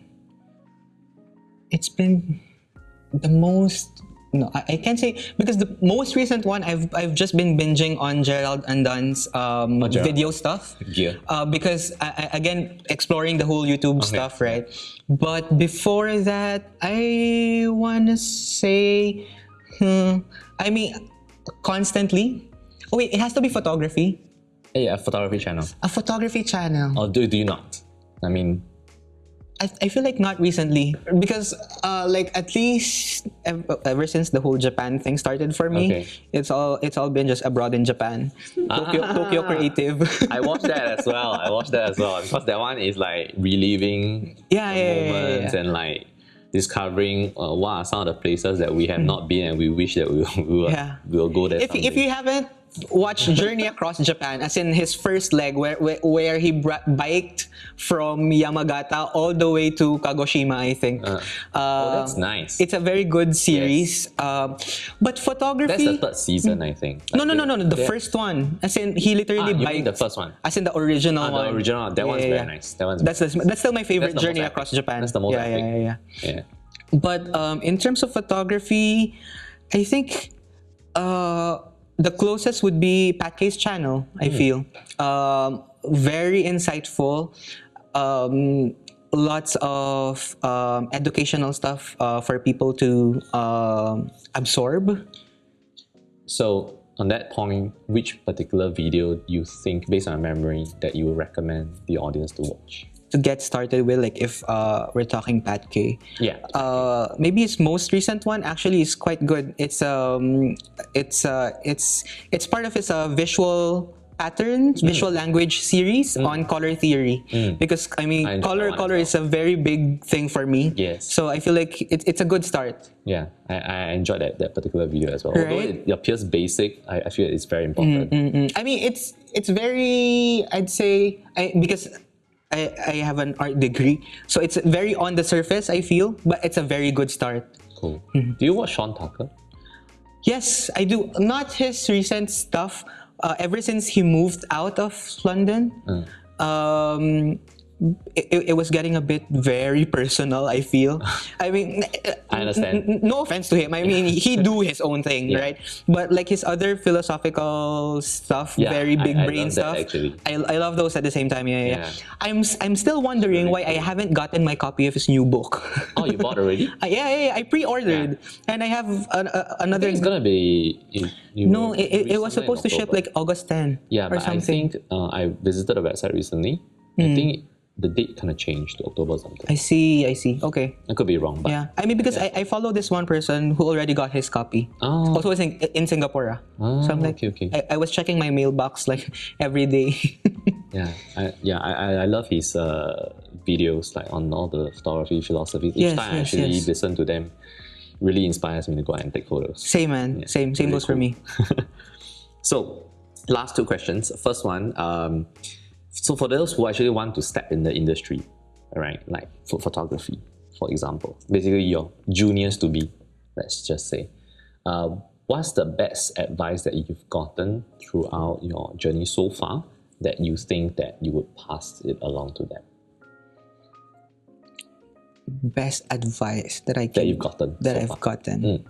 it's been the most, no, I, I can't say, because the most recent one, I've I've just been binging on Gerald Andan's um, oh, video stuff. Yeah. Uh, because, I, I, again, exploring the whole YouTube okay. stuff, right? But before that, I want to say, hmm, I mean, constantly. Oh wait, it has to be photography. Yeah, a photography channel. A photography channel. Or do, do you not? I mean... I, I feel like not recently. Because, uh, like, at least ever, ever since the whole Japan thing started for me, okay. it's all it's all been just abroad in Japan. Tokyo, ah, Tokyo Creative. I watched that as well. I watched that as well. Because that one is, like, reliving yeah, the yeah, moments yeah, yeah. and, like, discovering uh, what are some of the places that we have mm. not been and we wish that we, we, will, yeah. we will go there if, someday. If you haven't watch Journey Across Japan, as in his first leg, where where, where he biked from Yamagata all the way to Kagoshima, I think. Uh, uh, oh, that's nice. It's a very good series. Yes. Um, but photography... That's the third season, I think. No, I no, think. no, no, no. The yeah. first one. As in, he literally ah, you biked. mean the first one? As in the original ah, one. The original. That yeah, one's yeah, very yeah. nice. That one's that's, that's, that's still my favorite Journey Across epic. Japan. That's the most yeah, epic. Yeah, yeah, yeah. yeah. But um, in terms of photography, I think... Uh, the closest would be Pat K's channel, I mm. feel. Um, very insightful. Um, lots of um, educational stuff uh, for people to um, absorb. So, on that point, which particular video do you think, based on your memory, that you would recommend the audience to watch? To get started with, like, if uh, we're talking Pat K. Yeah. Uh, maybe his most recent one actually is quite good. It's um, it's uh, it's it's part of his uh, visual patterns, mm. visual language series mm. on color theory. Mm. Because I mean, I color color is a very big thing for me. Yes. So I feel like it, it's a good start. Yeah, I, I enjoyed that that particular video as well. Right? Although it appears basic, I, I feel it's very important. Mm, mm, mm. I mean, it's it's very, I'd say, I, because. I, I have an art degree, so it's very on the surface, I feel, but it's a very good start. Cool. Mm-hmm. Do you watch Sean Tucker? Yes, I do. Not his recent stuff. Uh, ever since he moved out of London, mm. um, it, it was getting a bit very personal, I feel. I mean, I understand. N- no offense to him. I mean, he do his own thing, yeah. right? But like his other philosophical stuff, yeah, very big I, I brain stuff. That, I, I love those at the same time. Yeah, yeah. yeah. I'm I'm still wondering why cool. I haven't gotten my copy of his new book. Oh, you bought already? uh, yeah, yeah, yeah. I pre-ordered, yeah. and I have an, uh, another. I think it's gonna be. You, you no, it, it, it was supposed to ship like August tenth. Yeah, or but something. I think uh, I visited the website recently. Mm. I think the date kind of changed to October or something. I see, I see. Okay. I could be wrong, but... Yeah. I mean, because yeah. I, I follow this one person who already got his copy. Oh. Also in, in Singapore. Oh, so I'm like, okay, okay. I, I was checking my mailbox like every day. yeah, I, yeah, I, I love his uh, videos like on all the photography philosophies. Each yes, time yes, I actually yes. listen to them, really inspires me to go out and take photos. Same, man. Yeah, same, same really goes cool. for me. So, last two questions. First one, um, so for those who actually want to step in the industry, right, like for photography, for example, basically your juniors to be, let's just say, uh, what's the best advice that you've gotten throughout your journey so far that you think that you would pass it along to them? best advice that I can, that you've gotten that so I've far? gotten. Mm.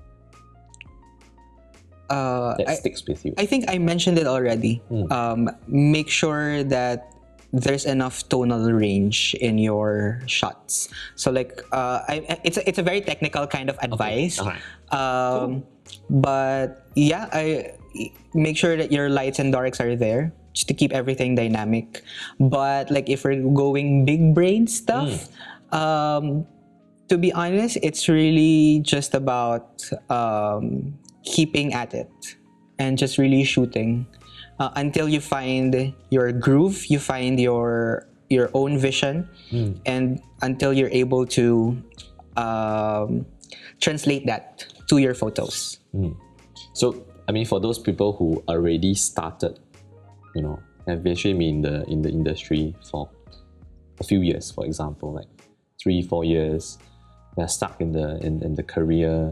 Uh, That I, sticks with you. I think I mentioned it already. Mm. Um, make sure that there's enough tonal range in your shots. So like, uh, I, it's a, it's a very technical kind of advice. Alright. Um, But yeah, I make sure that your lights and darks are there just to keep everything dynamic. But like if we're going big brain stuff, um, to be honest, it's really just about um, keeping at it and just really shooting uh, until you find your groove, you find your your own vision, and until you're able to um, translate that to your photos. So, I mean, for those people who already started, you know, have actually been in the in the industry for a few years, for example, like three, four years, they're stuck in the in, in the career.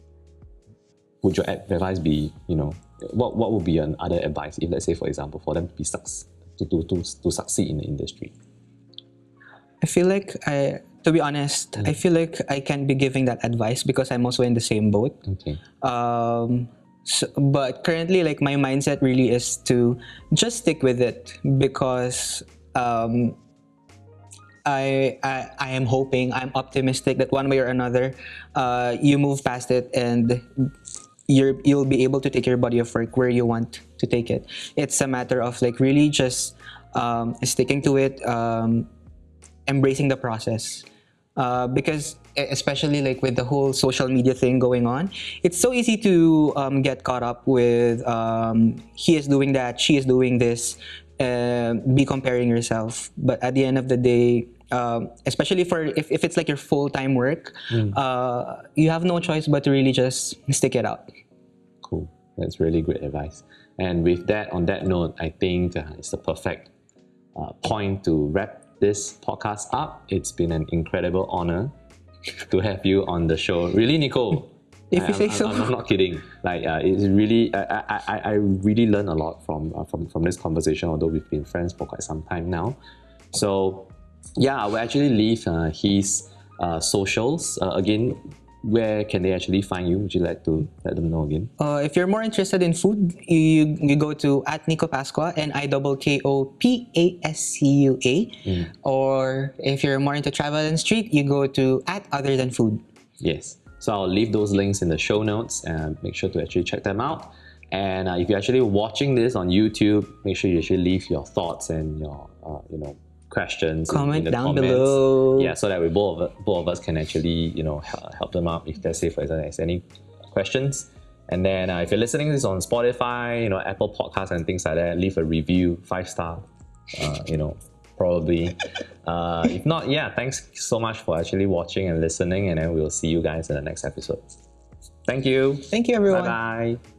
Would your ad- advice be, you know, what what would be another advice if, let's say, for example, for them to be suc- to, to, to, to succeed in the industry? I feel like I, to be honest, I feel like I can't be giving that advice because I'm also in the same boat. Okay. Um, so, but currently, like my mindset really is to just stick with it because um, I, I I am hoping, I'm optimistic that one way or another, uh, you move past it and you're you'll be able to take your body of work where you want to take it. It's a matter of like really just um, sticking to it, um, embracing the process. Uh, because e- especially like with the whole social media thing going on, it's so easy to um, get caught up with um, he is doing that, she is doing this, uh, be comparing yourself. But at the end of the day, um, especially for if, if it's like your full-time work, uh, you have no choice but to really just stick it out. Cool. That's really good advice. And with that, on that note, I think uh, it's the perfect uh, point to wrap this podcast up. It's been an incredible honor to have you on the show. Really, Nico. If you I, say I'm, so. I'm, I'm not kidding. Like, uh, it's really, I, I, I I really learned a lot from, uh, from from this conversation. Although we've been friends for quite some time now. So, yeah, I will actually leave uh, his uh, socials uh, again. Where can they actually find you? Would you like to let them know again? Uh, if you're more interested in food, you, you go to at Nico Pascua, N I K K O P A S C U A. Or if you're more into travel and street, you go to at Other Than Food. Yes. So I'll leave those links in the show notes and make sure to actually check them out. And uh, if you're actually watching this on YouTube, make sure you actually leave your thoughts and your, uh, you know, questions in- Comment in, the down comments. below. Yeah, so that we both of, us- both of us can actually, you know, help, help them out if there's, say, for example, there's any questions. And then uh, if you're listening to this on Spotify, you know, Apple Podcasts and things like that, leave a review, five star, uh, you know, probably. Uh, if not, yeah, thanks so much for actually watching and listening, and then we'll see you guys in the next episode. Thank you. Thank you, everyone. Bye bye.